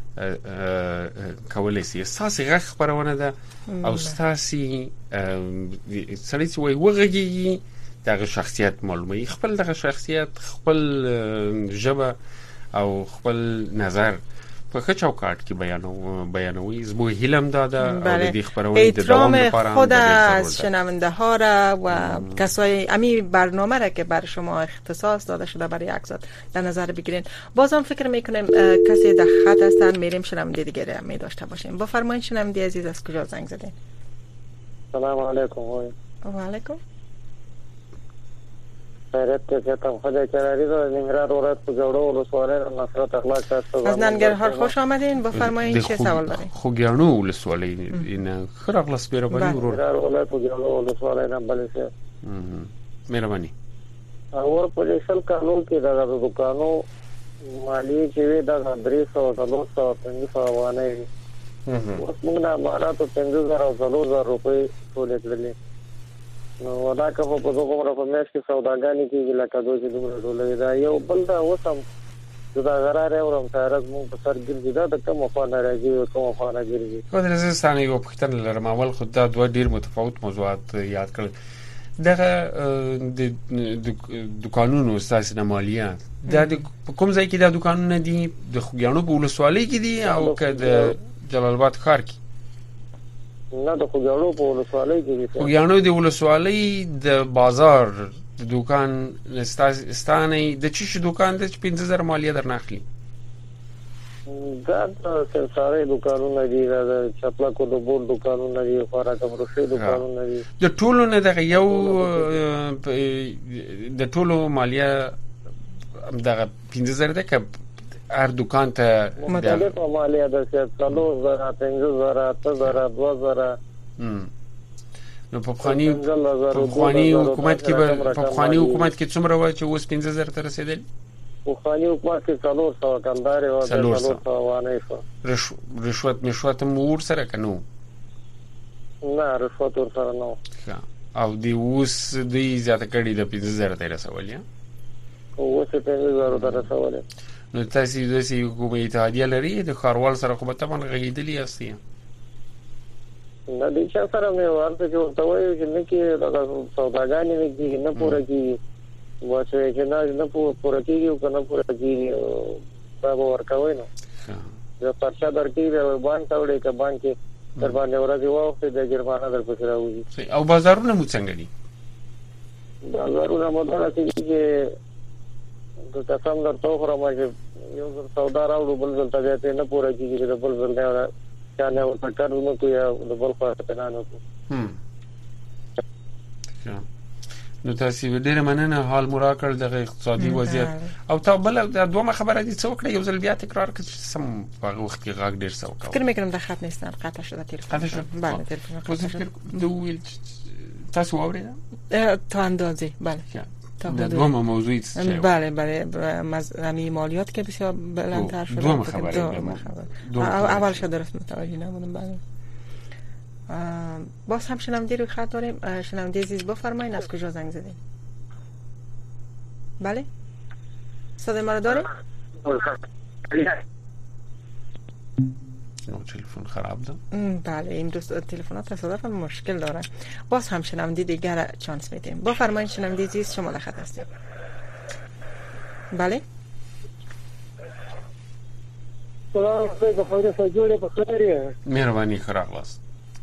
کولای شي اساسي غږ خبرونه ده او اساسي سړی چې وغږیږي دغه شخصیت معلومه خپل دغه شخصیت خپل ژبه او خپل نظر په چوکاټ کې بیانوي زموږ هیلم داده او د خبرونې د دوام لپاره خود از شنونده ها را و کسای امی برنامه را که بر شما اختصاص داده شده برای اکسات در نظر بگیرین. بازم فکر میکنیم کسی در خط هستن، میریم شنونده دیگه می داشته باشیم. بفرمایید شنونده عزیز از کجا زنگ زدین؟ سلام علیکم. و علیکم. خیرت ته ته خدای چراری رو ننګرهار ولایت په جوړو ولسوالۍ نصرت اخلاق تاسو از ننګرهار خوش آمدین. بفرمایید چه سوال دارین؟ خوګیانو ولسوالۍ این خرغلس بیربانی ورور ننګرهار ولایت په جوړو ولسوالۍ نه بلې مهرباني اور په شل قانون کې دا دکانو مالی چې وي دا 300 افغانۍ اوس موږ نه امانات 5000 او 3000 روپۍ ټول کړلې نو دا کوم په کومه په مېش کې سوداګانې کېږي لکه دوی چې دومره ټولې دا یو بل دا وسم دا غراره اورم تارز مونږ په سر ګرځي دا د کوم خانه راځي کوم خانه ګرځي خو د رزستان یو پښتنه لرم اول خو دا دوه ډیر متفاوت موضوعات یاد کړل دغه د دکانونو اساسي مالیات دا کوم ځای کې دا دکانونه دي د خوګیانو په ولسوالۍ کې دي او که د جلال آباد ښار کې نه د خوګیانو په ولسوالۍ کې دي خوګیانو د ولسوالۍ د بازار د دکان ستانه د چی دکان د 15000 مالیه درناخلي دا د ساري دکانونه دي دا چپلا کو د بول دکانونه دي خوراک فروشي دکانونه دي د ټولو نه دغه یو د ټولو مالیه دغه 15000 ده که هر دکان ته مختلف مالیه ده چې 3000 5000 8000 2000 نو په خوانی حکومت کې څومره و چې اوس 15000 ته رسیدل په خوانی حکومت کې 400 کمدار او 400 وانه شو رشوت مور سره کنو نه رشوت ور سره نو او دی اوس دی زیاته کړي د 15000 ته رسول یا اوس 15000 ته رسول نو تاسو د سې حکومت اتحادیه لري د خاروال سره خو به تمن غیدلی استی نه دي چې سره مې ورته جوړ وایو چې نه کې دا سوداګانې نه کې نه پوره کې واشه چې نه پوره کېږي او کنه پوره کېږي دا ورکوي نو زه پرچا درکې د باندې تاوړې ک باندې تر باندې ورځي وخت د جرمانه در پښه راوځي او بازارونه مو څنګه دي بازارونه مو دا چې د قسم درته خو راځي یو سودا راوړو بل ځل ته نه پوره کېږي د بل ځل نه چانه او تکرونه کوي د بل خوا ته نه نو نو تاسو ډیره مننه حال مراکړ د اقتصادي وضعیت او ته بل د دوه خبره دي څو کړی یو ځل بیا تکرار کړئ سم په وخت کې غاګ ډیر څو کوي فکر میکنم د خط نیستن قطع شده تلفن بله تلفن دوی تاسو اورید تا اندازه بله در دوم موضوعی بله همی مالیات که بسیار بلندتر شده دوم خبره اول شد درست متوجه نبودم بله باز هم شنونده روی خط داریم شنونده عزیز بفرمایید از کجا زنگ زدین بله صدای ما رو داریم تلفن خراب ده بله این دوست تلفنات تصادف هم مشکل دارن باز هم شنونده دیگر چانس میدیم بفرمایید شنونده عزیز شما در خط هستید بله سلام علیکم خیلی سجوده بخیریه مهربانی خراغلاس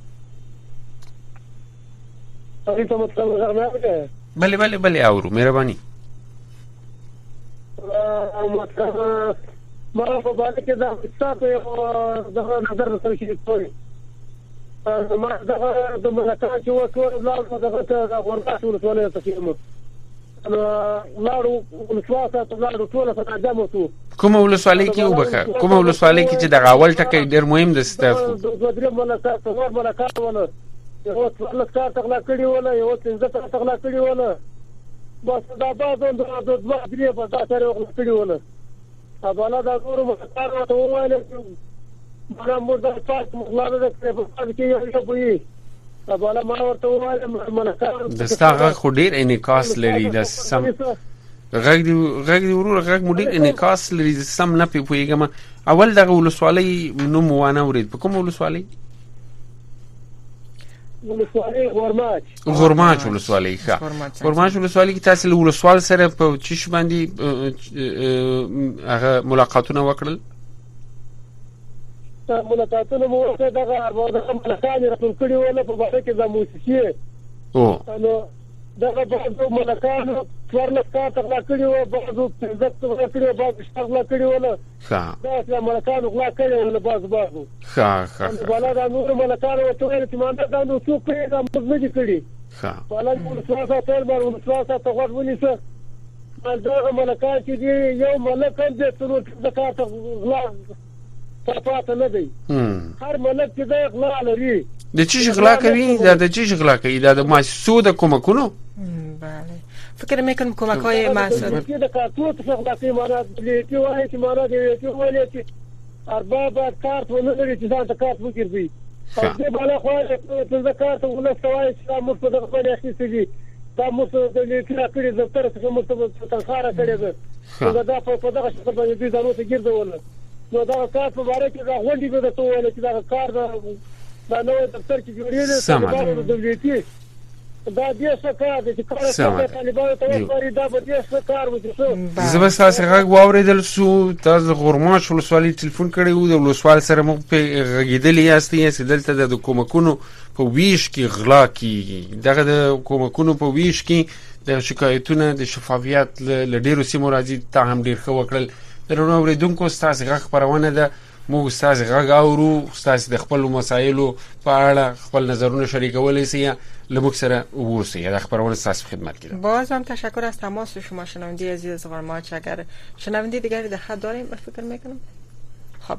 تاری تو مطلب غرمه بله بله بله اورو مهربانی مطلب ما په باندې کې دا ستاسو د نظر سره کې کوي ما دا د ملکان چې وکړ لاړ دغه ورته ټول ټول تقسیم لاړو ولسواله لاړو ټول په ادمو تو کومه ولسواله کې وبخه کومه ولسواله کې چې د غاول ټکی ډیر مهم د ستاسو د درې ملکان څو ملکان ونه یو څل کار تغلا کړی ولا یو څنګه تغلا کړی ولا بس دا بعد د دوه درې په تاسو وغلا کړی ولا ابالا دا ګورو مختار ته وایي مرا مردا پات مخلاده د په کې یو بوي ابالا ما ورته وایي ملکان دستاغه خو ډیر انعکاس لري د سم غږ دی ورور غږ مډیر انعکاس لري سم نه پیږم اول دغه ولسوالۍ نو موانه ورید په کوم ولسوالۍ ولسوالۍ غورماچ ولسوالۍ ښه غورماچ ولسوالۍ کې تاسو له ولسوال سره په چیش باندې هغه ملاقاتونه وکړل ملاقاتونه مو وکړل دغه ملکان راټول کړي ولا په باندې کې د موسسې او نو دغه په ملکان ورلک کا تغلا کړي وو بعضو عزت تغلا کړي وو بعضو شغلا کړي ولا ښه دا چې ملکان غلا کړي ولا بعضو ښه بالا دا نور ملکان او ټول چې مانده دا نو څوک یې دا مزه کړي ښه بالا ولسواله ټول بار ولسواله ته غوړ ونیسه دغه ملکان چې دی یو ملک هم دې څلور زکات غلا پاتې نه دی هر ملک چې د غلا لري د چی غلا کوي د چی غلا کوي د مؤسسو د کومکونو بله فکر میکنم کمک‌های محسوب که د کارتوت څخه د امارات لیکي وایي چې امارات یې ویلي چې ارباب کارت ولري چې ځان ته کارت وکړي او دې بالا خو د کارت ولستوي چې موږ په دغه باندې اخیستي دا موږ د لیکي راکړي د تر څو موږ ته تنخواه کړې ده دا په دغه شکل باندې دوی ځانو ته ګرځول نو دا کار په اړه کې دا غونډې به ته ویل چې دا کار دا نوې دفتر کې جوړېږي د دولتي دا دې څه کار دي چې کار طالبانو ته ورکړي دا به دې څه کار وکړي زه به تاسو غږ واورېدل سو تاسو غورماش ولسوالۍ ټلیفون کړی وو د ولسوال سره مو په غږیدلی یاستئ چې دلته د کومکونو په ویش کې غلا کیږي دغه د کومکونو په ویش کې د شکایتونو د شفافیت له ډیرو سیمو راځي ته هم ډیر ښه وکړل درنو اوریدونکو تاسو غږ خبرونه ده موږ تاسو غږ اورو تاسو د خپل مسایلو په اړه خپل نظرونه شریکولای شئ لموږ سره اوسئ د خبرونه تاسو خدمت کړم باز هم تشکر از تماس شما شنونده عزیز غرماچ اگر شنونده دیگری در خط داریم فکر میکنم خب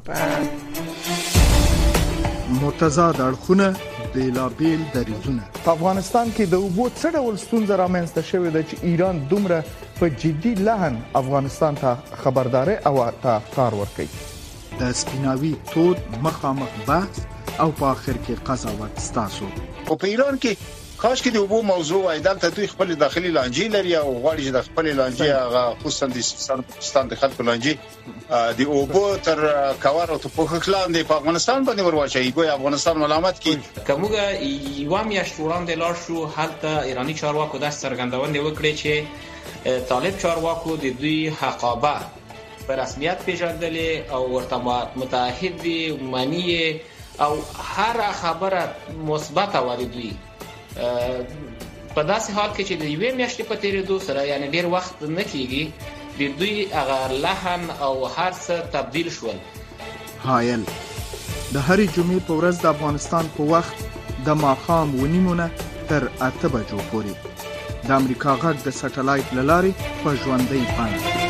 متضاد اړخونه بیلابیل دریځونه په افغانستان کې د اوبو څه ډول ستونزه رامنځته شوې ده چې ایران دومره په جدي لحن افغانستان ته خبرداري او ته کار ورکوي د سپیناوي تود مخامخ بحث او په اخر کې قضاوت ستاسو په ایران کې خاص کې د اوبو موضوع وای دلته دوی خپل داخلي لانجې لري او غواړي چې د خپل لانجې هغه خصوصا د پاکستان د خلکو لانجې د اوبو تر کاور او په خلاندې په افغانستان باندې ورواچي ګویا افغانستان ملامت کی کومه یو میاشت وړاندې لار شو هلته ایرانی چارواکو د څرګندونې وکړي چې طالب چارواکو د دوی حقابه په رسمیت پیژندلې او ورته متعهد دي معنی او هر خبره مثبت اوریدوي په داسې حال کې چې د یوې میاشتې په تیریدو سره یعنی ډیر وخت نه کیږي د دوی هغه لحن او هر څه تبدیل شول هایل د هرې جمعې په ورځ د افغانستان په وخت د ماښام ونیمونه تر 8 بجو پورې د امریکا غږ د سټلایټ لارې په ژوندۍ بڼه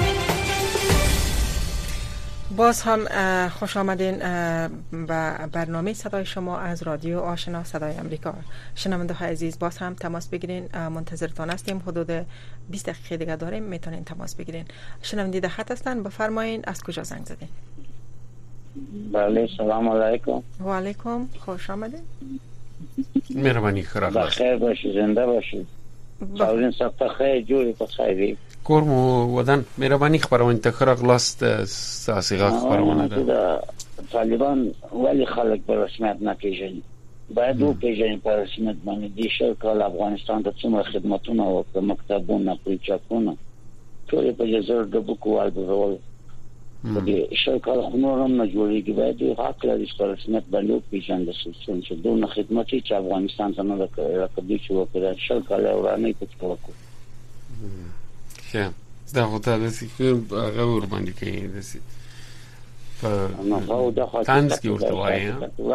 باز هم خوش آمدین به برنامه صدای شما از رادیو آشنا صدای امریکا. شنونده های عزیز باز هم تماس بگیرین، منتظرتان هستیم. حدود 20 دقیقه دیگه داریم، میتونین تماس بگیرین. شنونده در خط هستن، بفرمایین از کجا زنگ زدین؟ بله سلام علیکم. و علیکم، خوش آمدین. مهربانی خیرات بخیر باشید، زنده باشید. سعودین سبت خیر جوری بخیری. کورمو ودان مهربانی خبرونه ته خرق لاست ساسیغه خبرونه ده طالبان ولی خلک به رسمیت نپیژني باید او پیژني په رسمیت باندې دي شرکل افغانستان ته څومره خدمتونه او مکتبونه پریچاکونه ټول په جزر د بوکوال بزول دي شرکل خنورم نه جوړیږي باید حق لري چې رسمیت باندې او پیژندل شي چې دونه خدمت چې افغانستان ته نه راکړي چې وکړي شرکل اورانه پټ کوو ښه دا خو ته داسې هغه ورباندې کوي داسې په طنز کې ورته وایي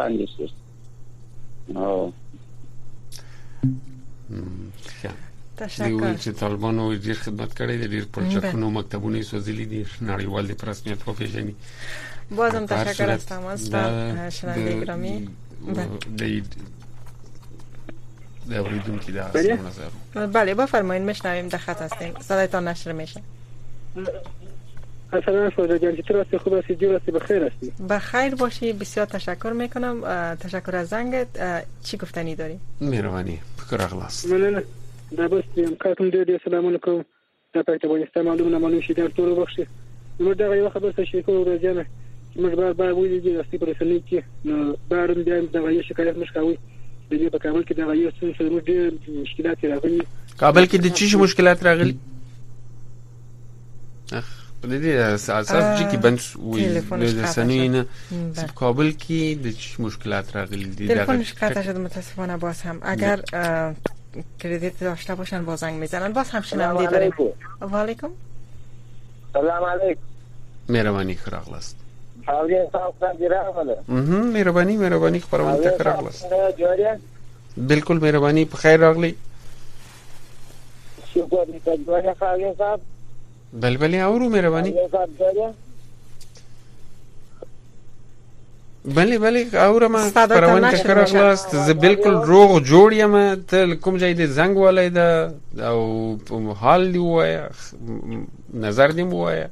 تشکر چې طالبانو ډېر خدمت کړی دی ډېر پرچکونو مکتبونه یې سوځلي دي نړیوال دې په رسمیت وپېژني بازم تشکر از تماس با شنونده گرامی اوریدونکو دا نظر بله بفرمایید میشنویم در خط هستیم صدایتان نشر میشه اصلا سودا چطور هستی خوب هستی جور هستی بخیر هستی بخیر باشی بسیار تشکر میکنم تشکر از زنگت چی گفتنی داری مهربانی فکر اخلاص مننه دا بس کارتون دې سلام علیکم دا پاتې افغانستان معلومه شي دا ټول وخت نو دا یو خبر څه شي کوو راځنه موږ به وایي چې داسې پرسنۍ کې نو بارم بیا دا یو شکایت مشکوي د په کابل کې دا یو څه ډېر مشکلات راغلي کابل کې د چی مشکلات راغلي په دې اساس چې بند وي د سنین په کابل کې د چی مشکلات راغلي دي تلفنش قطع شد متاسفانه باز هم اگر کردیت داشته باشن با زنگ میزنن باز هم شنونده داریم و علیکم سلام علیکم مهربانی خراغلاست حاضر صاحب راغله مهربانی خبرونه ته خراغلاست بالکل مهربانی په خیر راغلی شکر دې ته جوړه خاګه صاحب بله بله اورو مهربانی بله بله اورو ما پروان ککر خلاص ز بالکل روغ جوړ یم ته کوم ځای دې زنګ ولای دا او حال دی وای نظر دی وای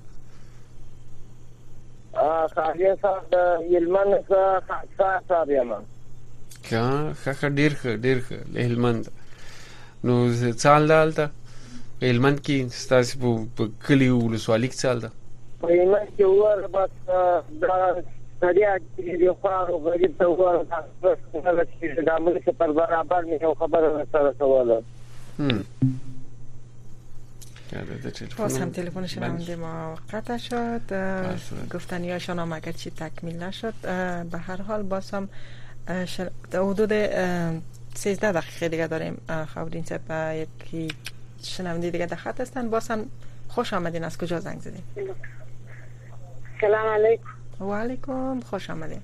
خاصه صاحب یلمن صاحب یم کا خخ ډیر هلمند نو څال دالته هلمند کې ستاسو په کلی ولسوالۍ کې څال ده هلمند کې ور بس دا سړیا چې خو غریب ته ور تاسو چې د عمل څخه پر برابر نه خبره سره سواله باز هم تلفن شنونده ما قطع شد گفتنیاشان هم اگر چی تکمیل نشد به هر حال باز هم حدود 13 دقیقه دیگه داریم خورین صاحب یکی شنونده دیگه در خط هستن باز هم خوش آمدین از کجا زنگ زدین سلام علیکم و علیکم خوش آمدین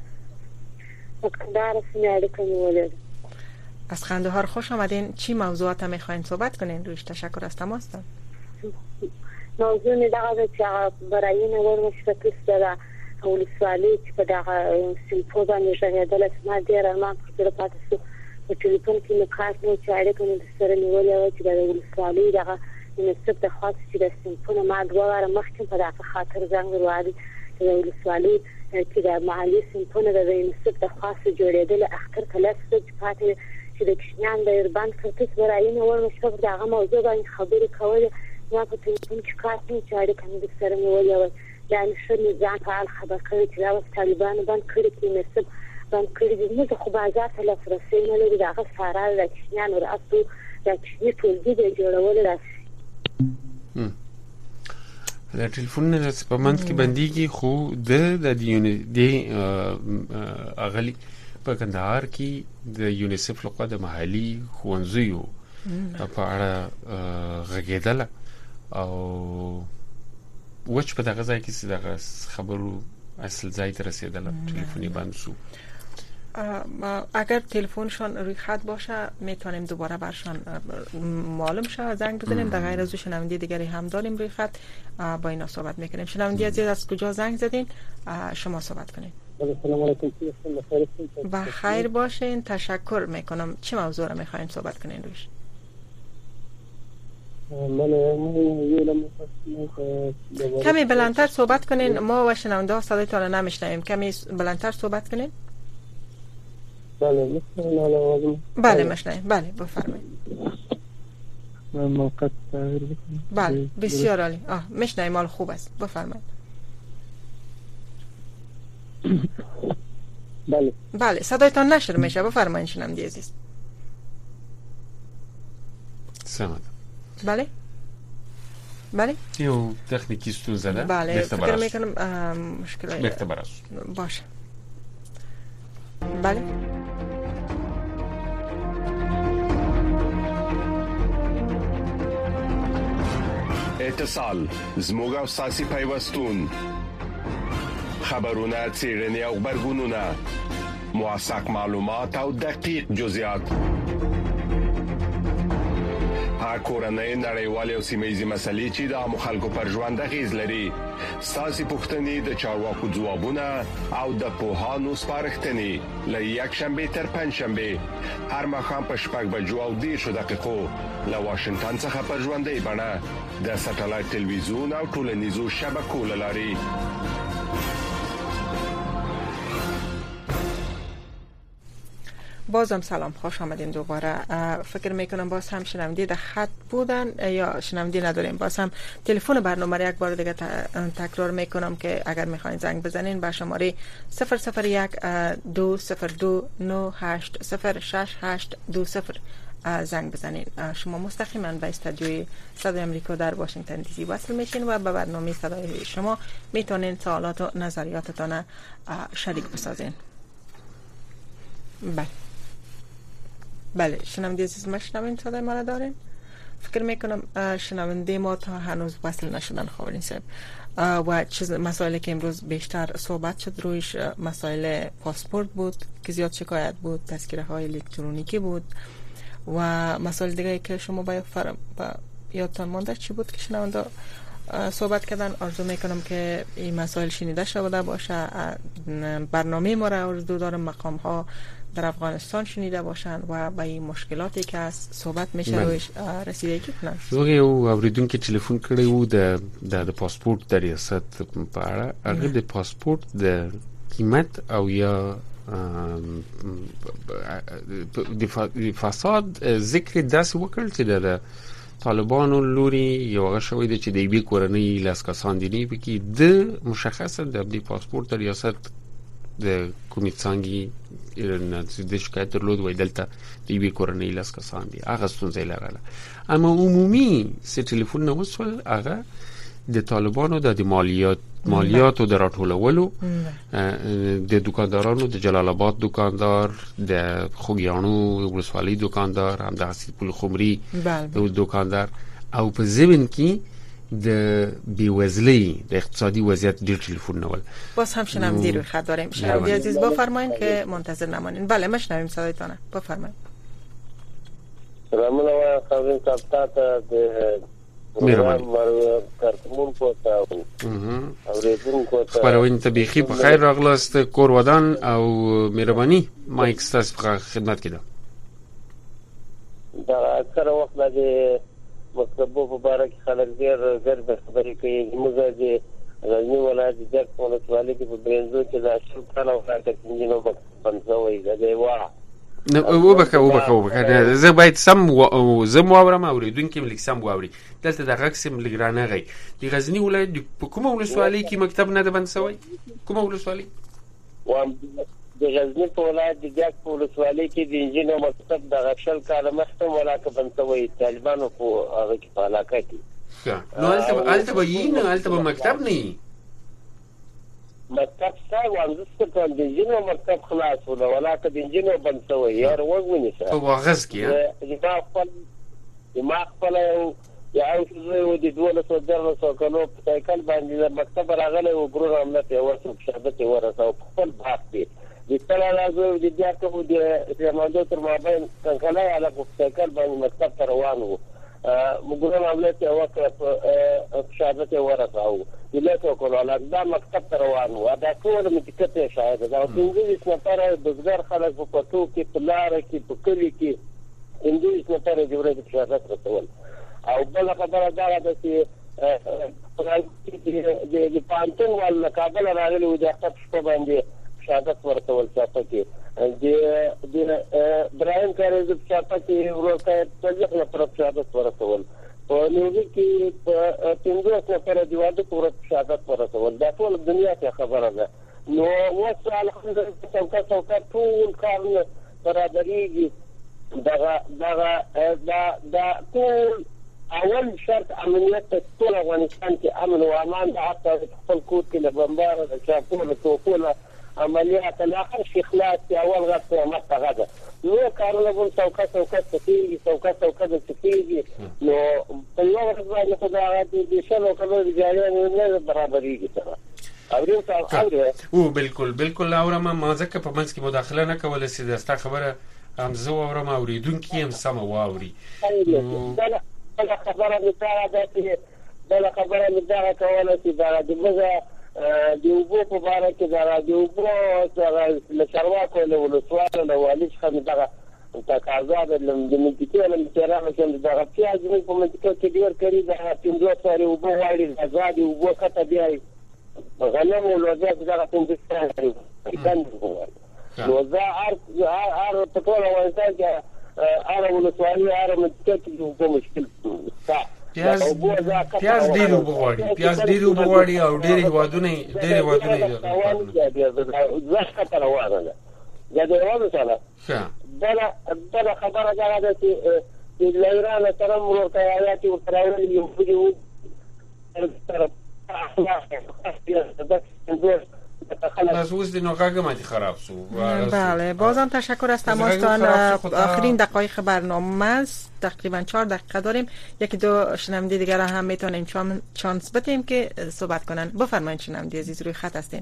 مقدار علیکم ولید از قندهار خوش آمدین چی موضوعات میخواین صحبت کنین رویش تشکر از تماستان موضوع دغه چې برای نور مشفقس ده ولسوالی چې په دغه سیمپو باندې شهادت ما ډیر ارمان پر پاتې شو په ټلیفون کې مخاط نو چې اړیکه د سره نیولې و چې د ولسوالی دغه مناسب د خاص چې د سیمپو ما دوه مخکې په دغه خاطر زنګ وروړي د ولسوالی چې د محلي سیمپو د مناسب د خاص جوړېدل اخر کله چې پاتې چې د کشمیان د اربان کړکس برای نور مشفق دغه موضوع باندې خبرې کولې ما په ټلیفون کې کار نه چاري کوم د سره نیولې و یعنی شنو ځان فعال خبر کړی چې دا طالبان باندې کړی کې نسب باندې کړی دي خو بازار ته لاسرسي نه لري دغه سارا د کشمیان او اصل د کشمیر ټولګي د جوړول راځي د ټلیفون نه په منځ کې بنديږي خو د اغلی په کندهار کې د یونیسف لخوا د محلي ښوونځیو په اړه غږېدله او وچ په دغه ځای کې دغه خبرو اصل ځای ته رسیدله تلفنی بند شو اگر تلفنشان روی خط باشه میتونیم دوباره برشان معلوم شه زنگ بزنیم در غیر از شنونده دیگری هم داریم روی خط با اینا صحبت میکنیم شنونده عزیز از کجا زنگ زدین شما صحبت کنید سلام علیکم با خیر باشین تشکر میکنم چه موضوع رو میخواین صحبت کنین روش کمی بلندتر صحبت کنین ما و شنونده ها صدایتان رو نمیشنویم کمی بلندتر صحبت کنین بله مشنویم بله بفرمایید بله بسیار عالی مشنویم مال خوب است بفرمایید بله صدایتان نشر میشه بفرمایید شنونده عزیز سلام بله بله یو تکنیکی ستونزه ده بله فکر میکنم مشکل بهتر است باشه بله اتصال زموږ او ساسي پیوستون خبرونه چیرنی او خبرګونونه موثق معلومات او دقیق جزئیات کورنۍ نړیوالې او سیمه‌یزې مسلې چې د عامو خلکو پر ژوند اغیز لري ساسي پوښتنې د چارواکو ځوابونه او د پوهانو سپارښتنې له یک شنبه تر پنځ شنبه هر مخام په 6:10 له واشنگټن څخه په ژوندۍ بڼه د ساتلایت ټلویزیون او ټولنیزو شبکو لاري بازم سلام خوش آمدین دوباره فکر میکنم باز هم شنونده در خط بودن یا شنونده نداریم باز هم تلفن برنامه یک بار دیگه تکرار میکنم که اگر میخواین زنگ بزنین با شماره 001-202-98-06820 زنگ بزنین شما مستقیما به استودیوی صدای امریکا در واشنگتن دی سی وصل میشین و به برنامه صدای شما میتونین سوالات و نظریاتتان شریک بسازین بله شنونده عزیز مشنوین صدای ما را دارین فکر میکنم شنونده ما تا هنوز وصل نشدن خواهرین صاحب و چیز مسائلی که امروز بیشتر صحبت شد رویش مسائل پاسپورت بود که زیاد شکایت بود تذکره های الکترونیکی بود و مسائل دیگه که شما با یادتان مانده چی بود که شنونده صحبت کردن. آرزو میکنم که این مسائل شنیده شده باشه. برنامه ما را آرزو دارم مقام ها در افغانستان شنیده باشند و به این مشکلاتی که از صحبت میشه روش رسیدگی کنند. زه یو اوریدونکو ټلیفون کړی وو د پاسپورت د ریاست په اړه. هغه د پاسپورت د قیمت او یا د فساد ذکر داسې وکړل چې د طالبانو لوري یو هغه شوی دی چې د یوې کورنۍ لاس کسان دي نه پکې د مشخصه د پاسپورت د ریاست د کومې څانګې د شکایت درلود وای دلته د یوې کورنۍ لاس کسان دي هغه ستونزه لرله. اما عمومي څه ټلیفون وصل هغه د طالبانو د مالیاتو د راټولولو د دکاندارانو د جلال آباد دکاندار د خوږیاڼو ولسوالۍ دکاندار هم د پل خمري دکاندار او په ضمن کې د بیوزلی د اقتصادی وضعیت ډیر ټلیفون نول. باز هم شنوندی روی خط داریم. شنوندی عزیز بفرمایید که منتظر نمانین. بله مشنویم صدایتان. بفرمایید. سلامونه و خبرین کاپتا ته د مهرباني کارکمون کوته اوریدونکو ته خبرونه ته بخیر په خیر راغلاست. کور ودان او مهرباني مایک ستاسو په خدمت کې ده. دا اکثر وخت د مکتبو په باره کې خلک ډېر زر خبرې کوي. موږ د غزنی ولایت د ولسوالۍ کې په برنځو کې د اشرف خان او خاطر انجینو په پنځوي د دیوا نو وبکه زه باید سم زم واورم اوریدونکو ملک سم واوري. دلته د غکسم لګرانه غي د غزنی ولایت په کومه ولسوالۍ کې مکتب نه ده بند شوی؟ کومه ولسوالۍ؟ د غزنی په ولایت د جاک په ولسوالۍ کې د انجینو مکتب د غشل کاله مخته ولاکه بند شوی طالبانو په هغه کې په علاقه کې. نو البته به مکتب نه مکتب څنګه وانځه څنګه د انجینو مکتب خلاص ولاکه د انجینو بند شوی یار وګونی څه په واغز کې ما خپل یو څه د 1200 کلو په سایکل باندې مکتب راغلی او ګرو عملت یو څه شهادت ورساو خپل بحث دی د کله راځو د بیا ته د رمضان تر مابین څنګه علاقه په سایکل باندې مکتب ته روان وو ګرو عملت یو څه شهادت ورساو دلته کوله دا مکتب ته روان وو دا ټول متکته شاهد دا څنګه نفر بزګر خلک په پټو کې په لار کې په کلی کې څنګه نفر جوړه د شهادت رسول. او بل خبره دا ده چې د پانتون ول کابل راغلی و د خپل په باندې شهادت ورکول چاته کې د براین کاري د چاته کې ورته څنګه پر شهادت ورکول په نوې کې په څنګه سره د واده پر شهادت ورکول دا ټول دنیا ته خبره ده. نو وڅ الحمدلله څوک ټول کارونه برابرېږي. دا ټول اول شرط امنیت ټول افغانستان کې امن او امان د حتی خپل کور کې له بمبار د چاپول توپول عملیات الاخر شي خلاص اول غږ قیامت هغه نو کارونه بل څوکه د تفیږي نو په یو ورځ باندې خدای دې شلو کلو د جاري نه برابرېږي سره او بالکل اورم ما ځکه په منځ کې مداخله نه کوله چې داسته خبره هم زه اورم اوریدونکو هم سم واوري. دا خبره متاره ده چې دا خبره متاره کوله چې دا د بزه د وګړو په اړه کې دا د وګړو سره له چارواکو له ولسوالو له والي څخه دا تقاضا د منطقې له مترانه چې دا پیاز په منطقه کې ډیر کړي دا پنځه ساري وګړو واړي آزادي وګړو کته بیا غنم او لوځه دا پنځه ساري نو دا هر په ټول افغانستان کې هر ولسوالي هر منطقه کې یو مشکل پیاز ډیر وبغواړي او ډیر هوادونه ځکه تر واره ده دا یو څه دا خبره ده چې د ایران سره موږ تیارات او تراول یو فيديو تر خلاص اوس د نوغه ماتی خراب شو. بله بازم تشکر از تماستان. آخرین دقایق برنامه است، تقریبا 4 دقیقه داریم. یکی دو شنونده دیگر هم میتونیم چانس بدیم که صحبت کنن. بفرمایید شنونده عزیز روی خط هستین.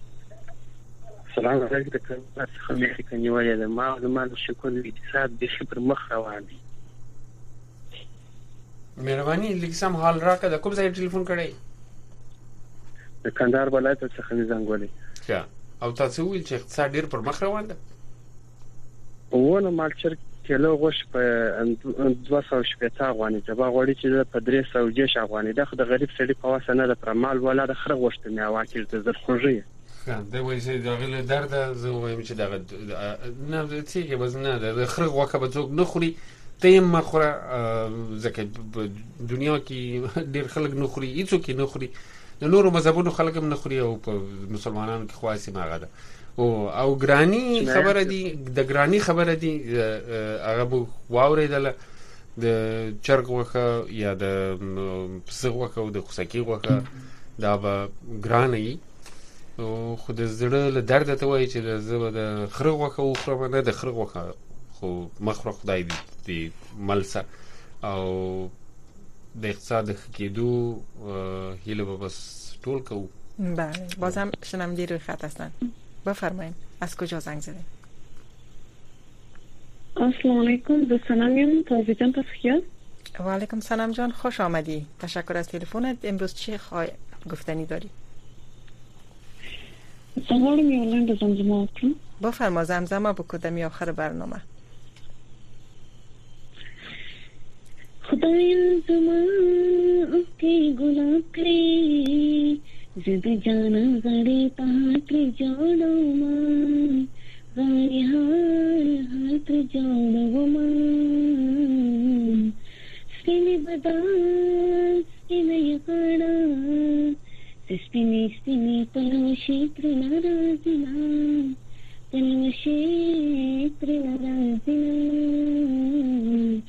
سلام علیکم. خمیخی کنیوالی ده ما شکل اقتصاد بشی پر مخ روان دی. مهرباني لکسم حال راکړه د کوم ځای ټلیفون کړی؟ د کندهار ولایت څخه می زنګ ولې. ښه، او تاسو ویل چې اقتصاد ډیر پر مخ روان ده. ونه مالچر کیلو غوښ په 280 افغاني جبا غوړي چې په 310 افغاني ده. خو د غریب سړي په واسه نه ده پر مال ولا د خره غوښته مې واکل ته زر خوږي. دا وایي چې دا غل درد زه وایم چې دا نه څه کې بس نه د خره غوکه به څوک نه خوري. تیم مخوره ځکه په دنیا کې ډیر خلک نه خوري، هیڅوک نه خوري، د نورو مذهبونو خلک هم نه خوري او په مسلمانانو کې خاصه ماغه ده. او ګرانی خبره دي، د ګرانی خبره دي هغه بو واوریدله د چرګ وخه یا د پسه وخه او د خوسکی وخه دا به ګرانی او خو د زړه له درد ته وایي چې زه د خره وخه وخورم، نه د خره وخه خو مخره خدای دې ملسه او د اقتصاد کېدو هیله به بس ټول کوو. بله، بازم شنونده روی خط هستن. بفرمایید از کجا زنگ زدید؟ السلام علیکم، دوستانم تازه جان تسخیر. و علیکم سلام جان، خوش آمدی. تشکر از تلفنت. امروز چه گفتنی داری؟ سوال میولن به زمزمه کنم. بفرما. زمزمه به کدامی آخر برنامه. خدایا زما کی گلاب کری زد جانا غړي پاتې جوړو ما غړي هر تر جوړو ما سپینې بدن سپینې غړا سپینې پلوشي تر ناراضینا پلوشي تر ناراضینا.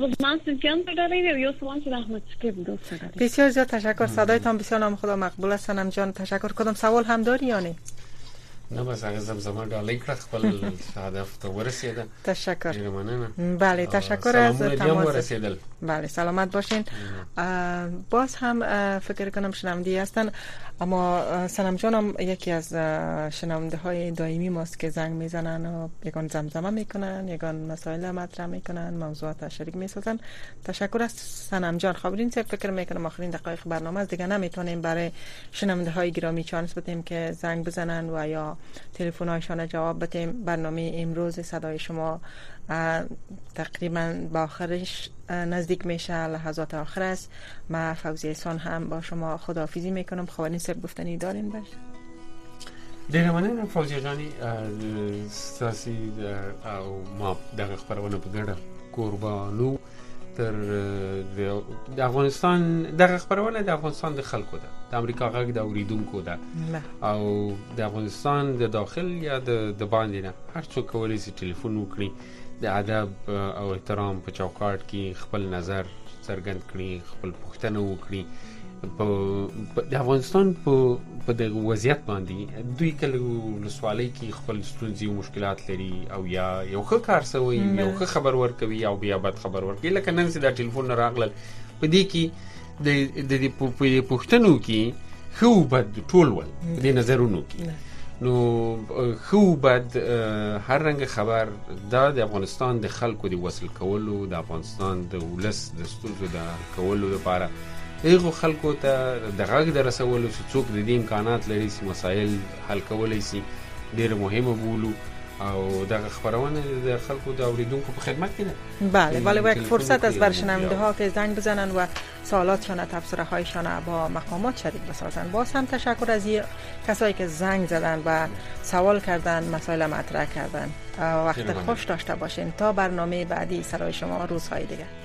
بسیار زیاد تشکر. صدایتان بسیار نام خدا مقبول است صنم جان. تشکر. کدام سوال هم داری یا نه؟ نه بس هغه زمزمه ډالۍ کړه خپل هدف ته ورسیده. تشکر. ډیره مننه. بله تشکر از تماس. بله سلامت باشین. باز هم فکر کنم شنونده هستن، اما صنم جان هم یکی از شنونده های دائمی ماست که زنگ میزنن و یگان زمزمه میکنن، یگان مسائل مطرح میکنن، موضوعات شریک میسازن. تشکر از صنم جان. خبرین سر فکر میکنم آخرین دقایق برنامه است، دیگه نمیتونیم برای شنونده های گرامی چانس بدیم که زنگ بزنن و یا تلفن هایشان جواب بدیم. برنامه امروز صدای شما تقریبا با آخرش نزدیک میشه، لحظات آخر است. ما فوزی احسان هم با شما خداحافظی میکنم. خبرین سر گفتنی دارین باش؟ دیگه مننه فوزی جانی ستاسی او ما دغه خبرونه په ګډه قربانو تر د افغانستان دغه خبرونه د افغانستان د خلکو ده، د امریکا غږ د اوریدونکو ده او د افغانستان د داخل یا د باندې نه هر څوک کولی شي ټلیفون وکړي، د ادب او احترام په چوکاټ کې خپل نظر څرګند کړي، خپل پوښتنه وکړي د افغانستان په د وضعیت باندې. دوی کله ولسوالۍ کې خپل ستونزې او مشکلات لري او یا یو ښه کار سوی یو ښه خبر ورکوي او بیا بد خبر ورکوي. لکه نن چې دا ټلیفون راغلل په دې کې د پوښتنو کې ښه او بد ټول ول په دې نظرونو کې، نو ښه او بد هر رنګ خبر دا د افغانستان د خلکو د وصل کولو، د افغانستان د ولس د ستونزو د کولو لپاره هغه خلکو ته د غږ د رسولو چې څوک د دې امکانات لري چې مسایل حل کولی شي ډېر مهمه بولو او دغه خبرونه د خلکو د اوریدونکو په خدمت کې ده. بله ولی یک فرصت از بر شنونده ها که زنگ بزنن و سوالاتشان، تبصره هایشان با مقامات شریک بسازن. باز هم تشکر از کسایی که زنگ زدن و سوال کردن، مسائل مطرح کردن. وقت خوش داشته باشین تا برنامه بعدی صدای شما روزهای دیگه.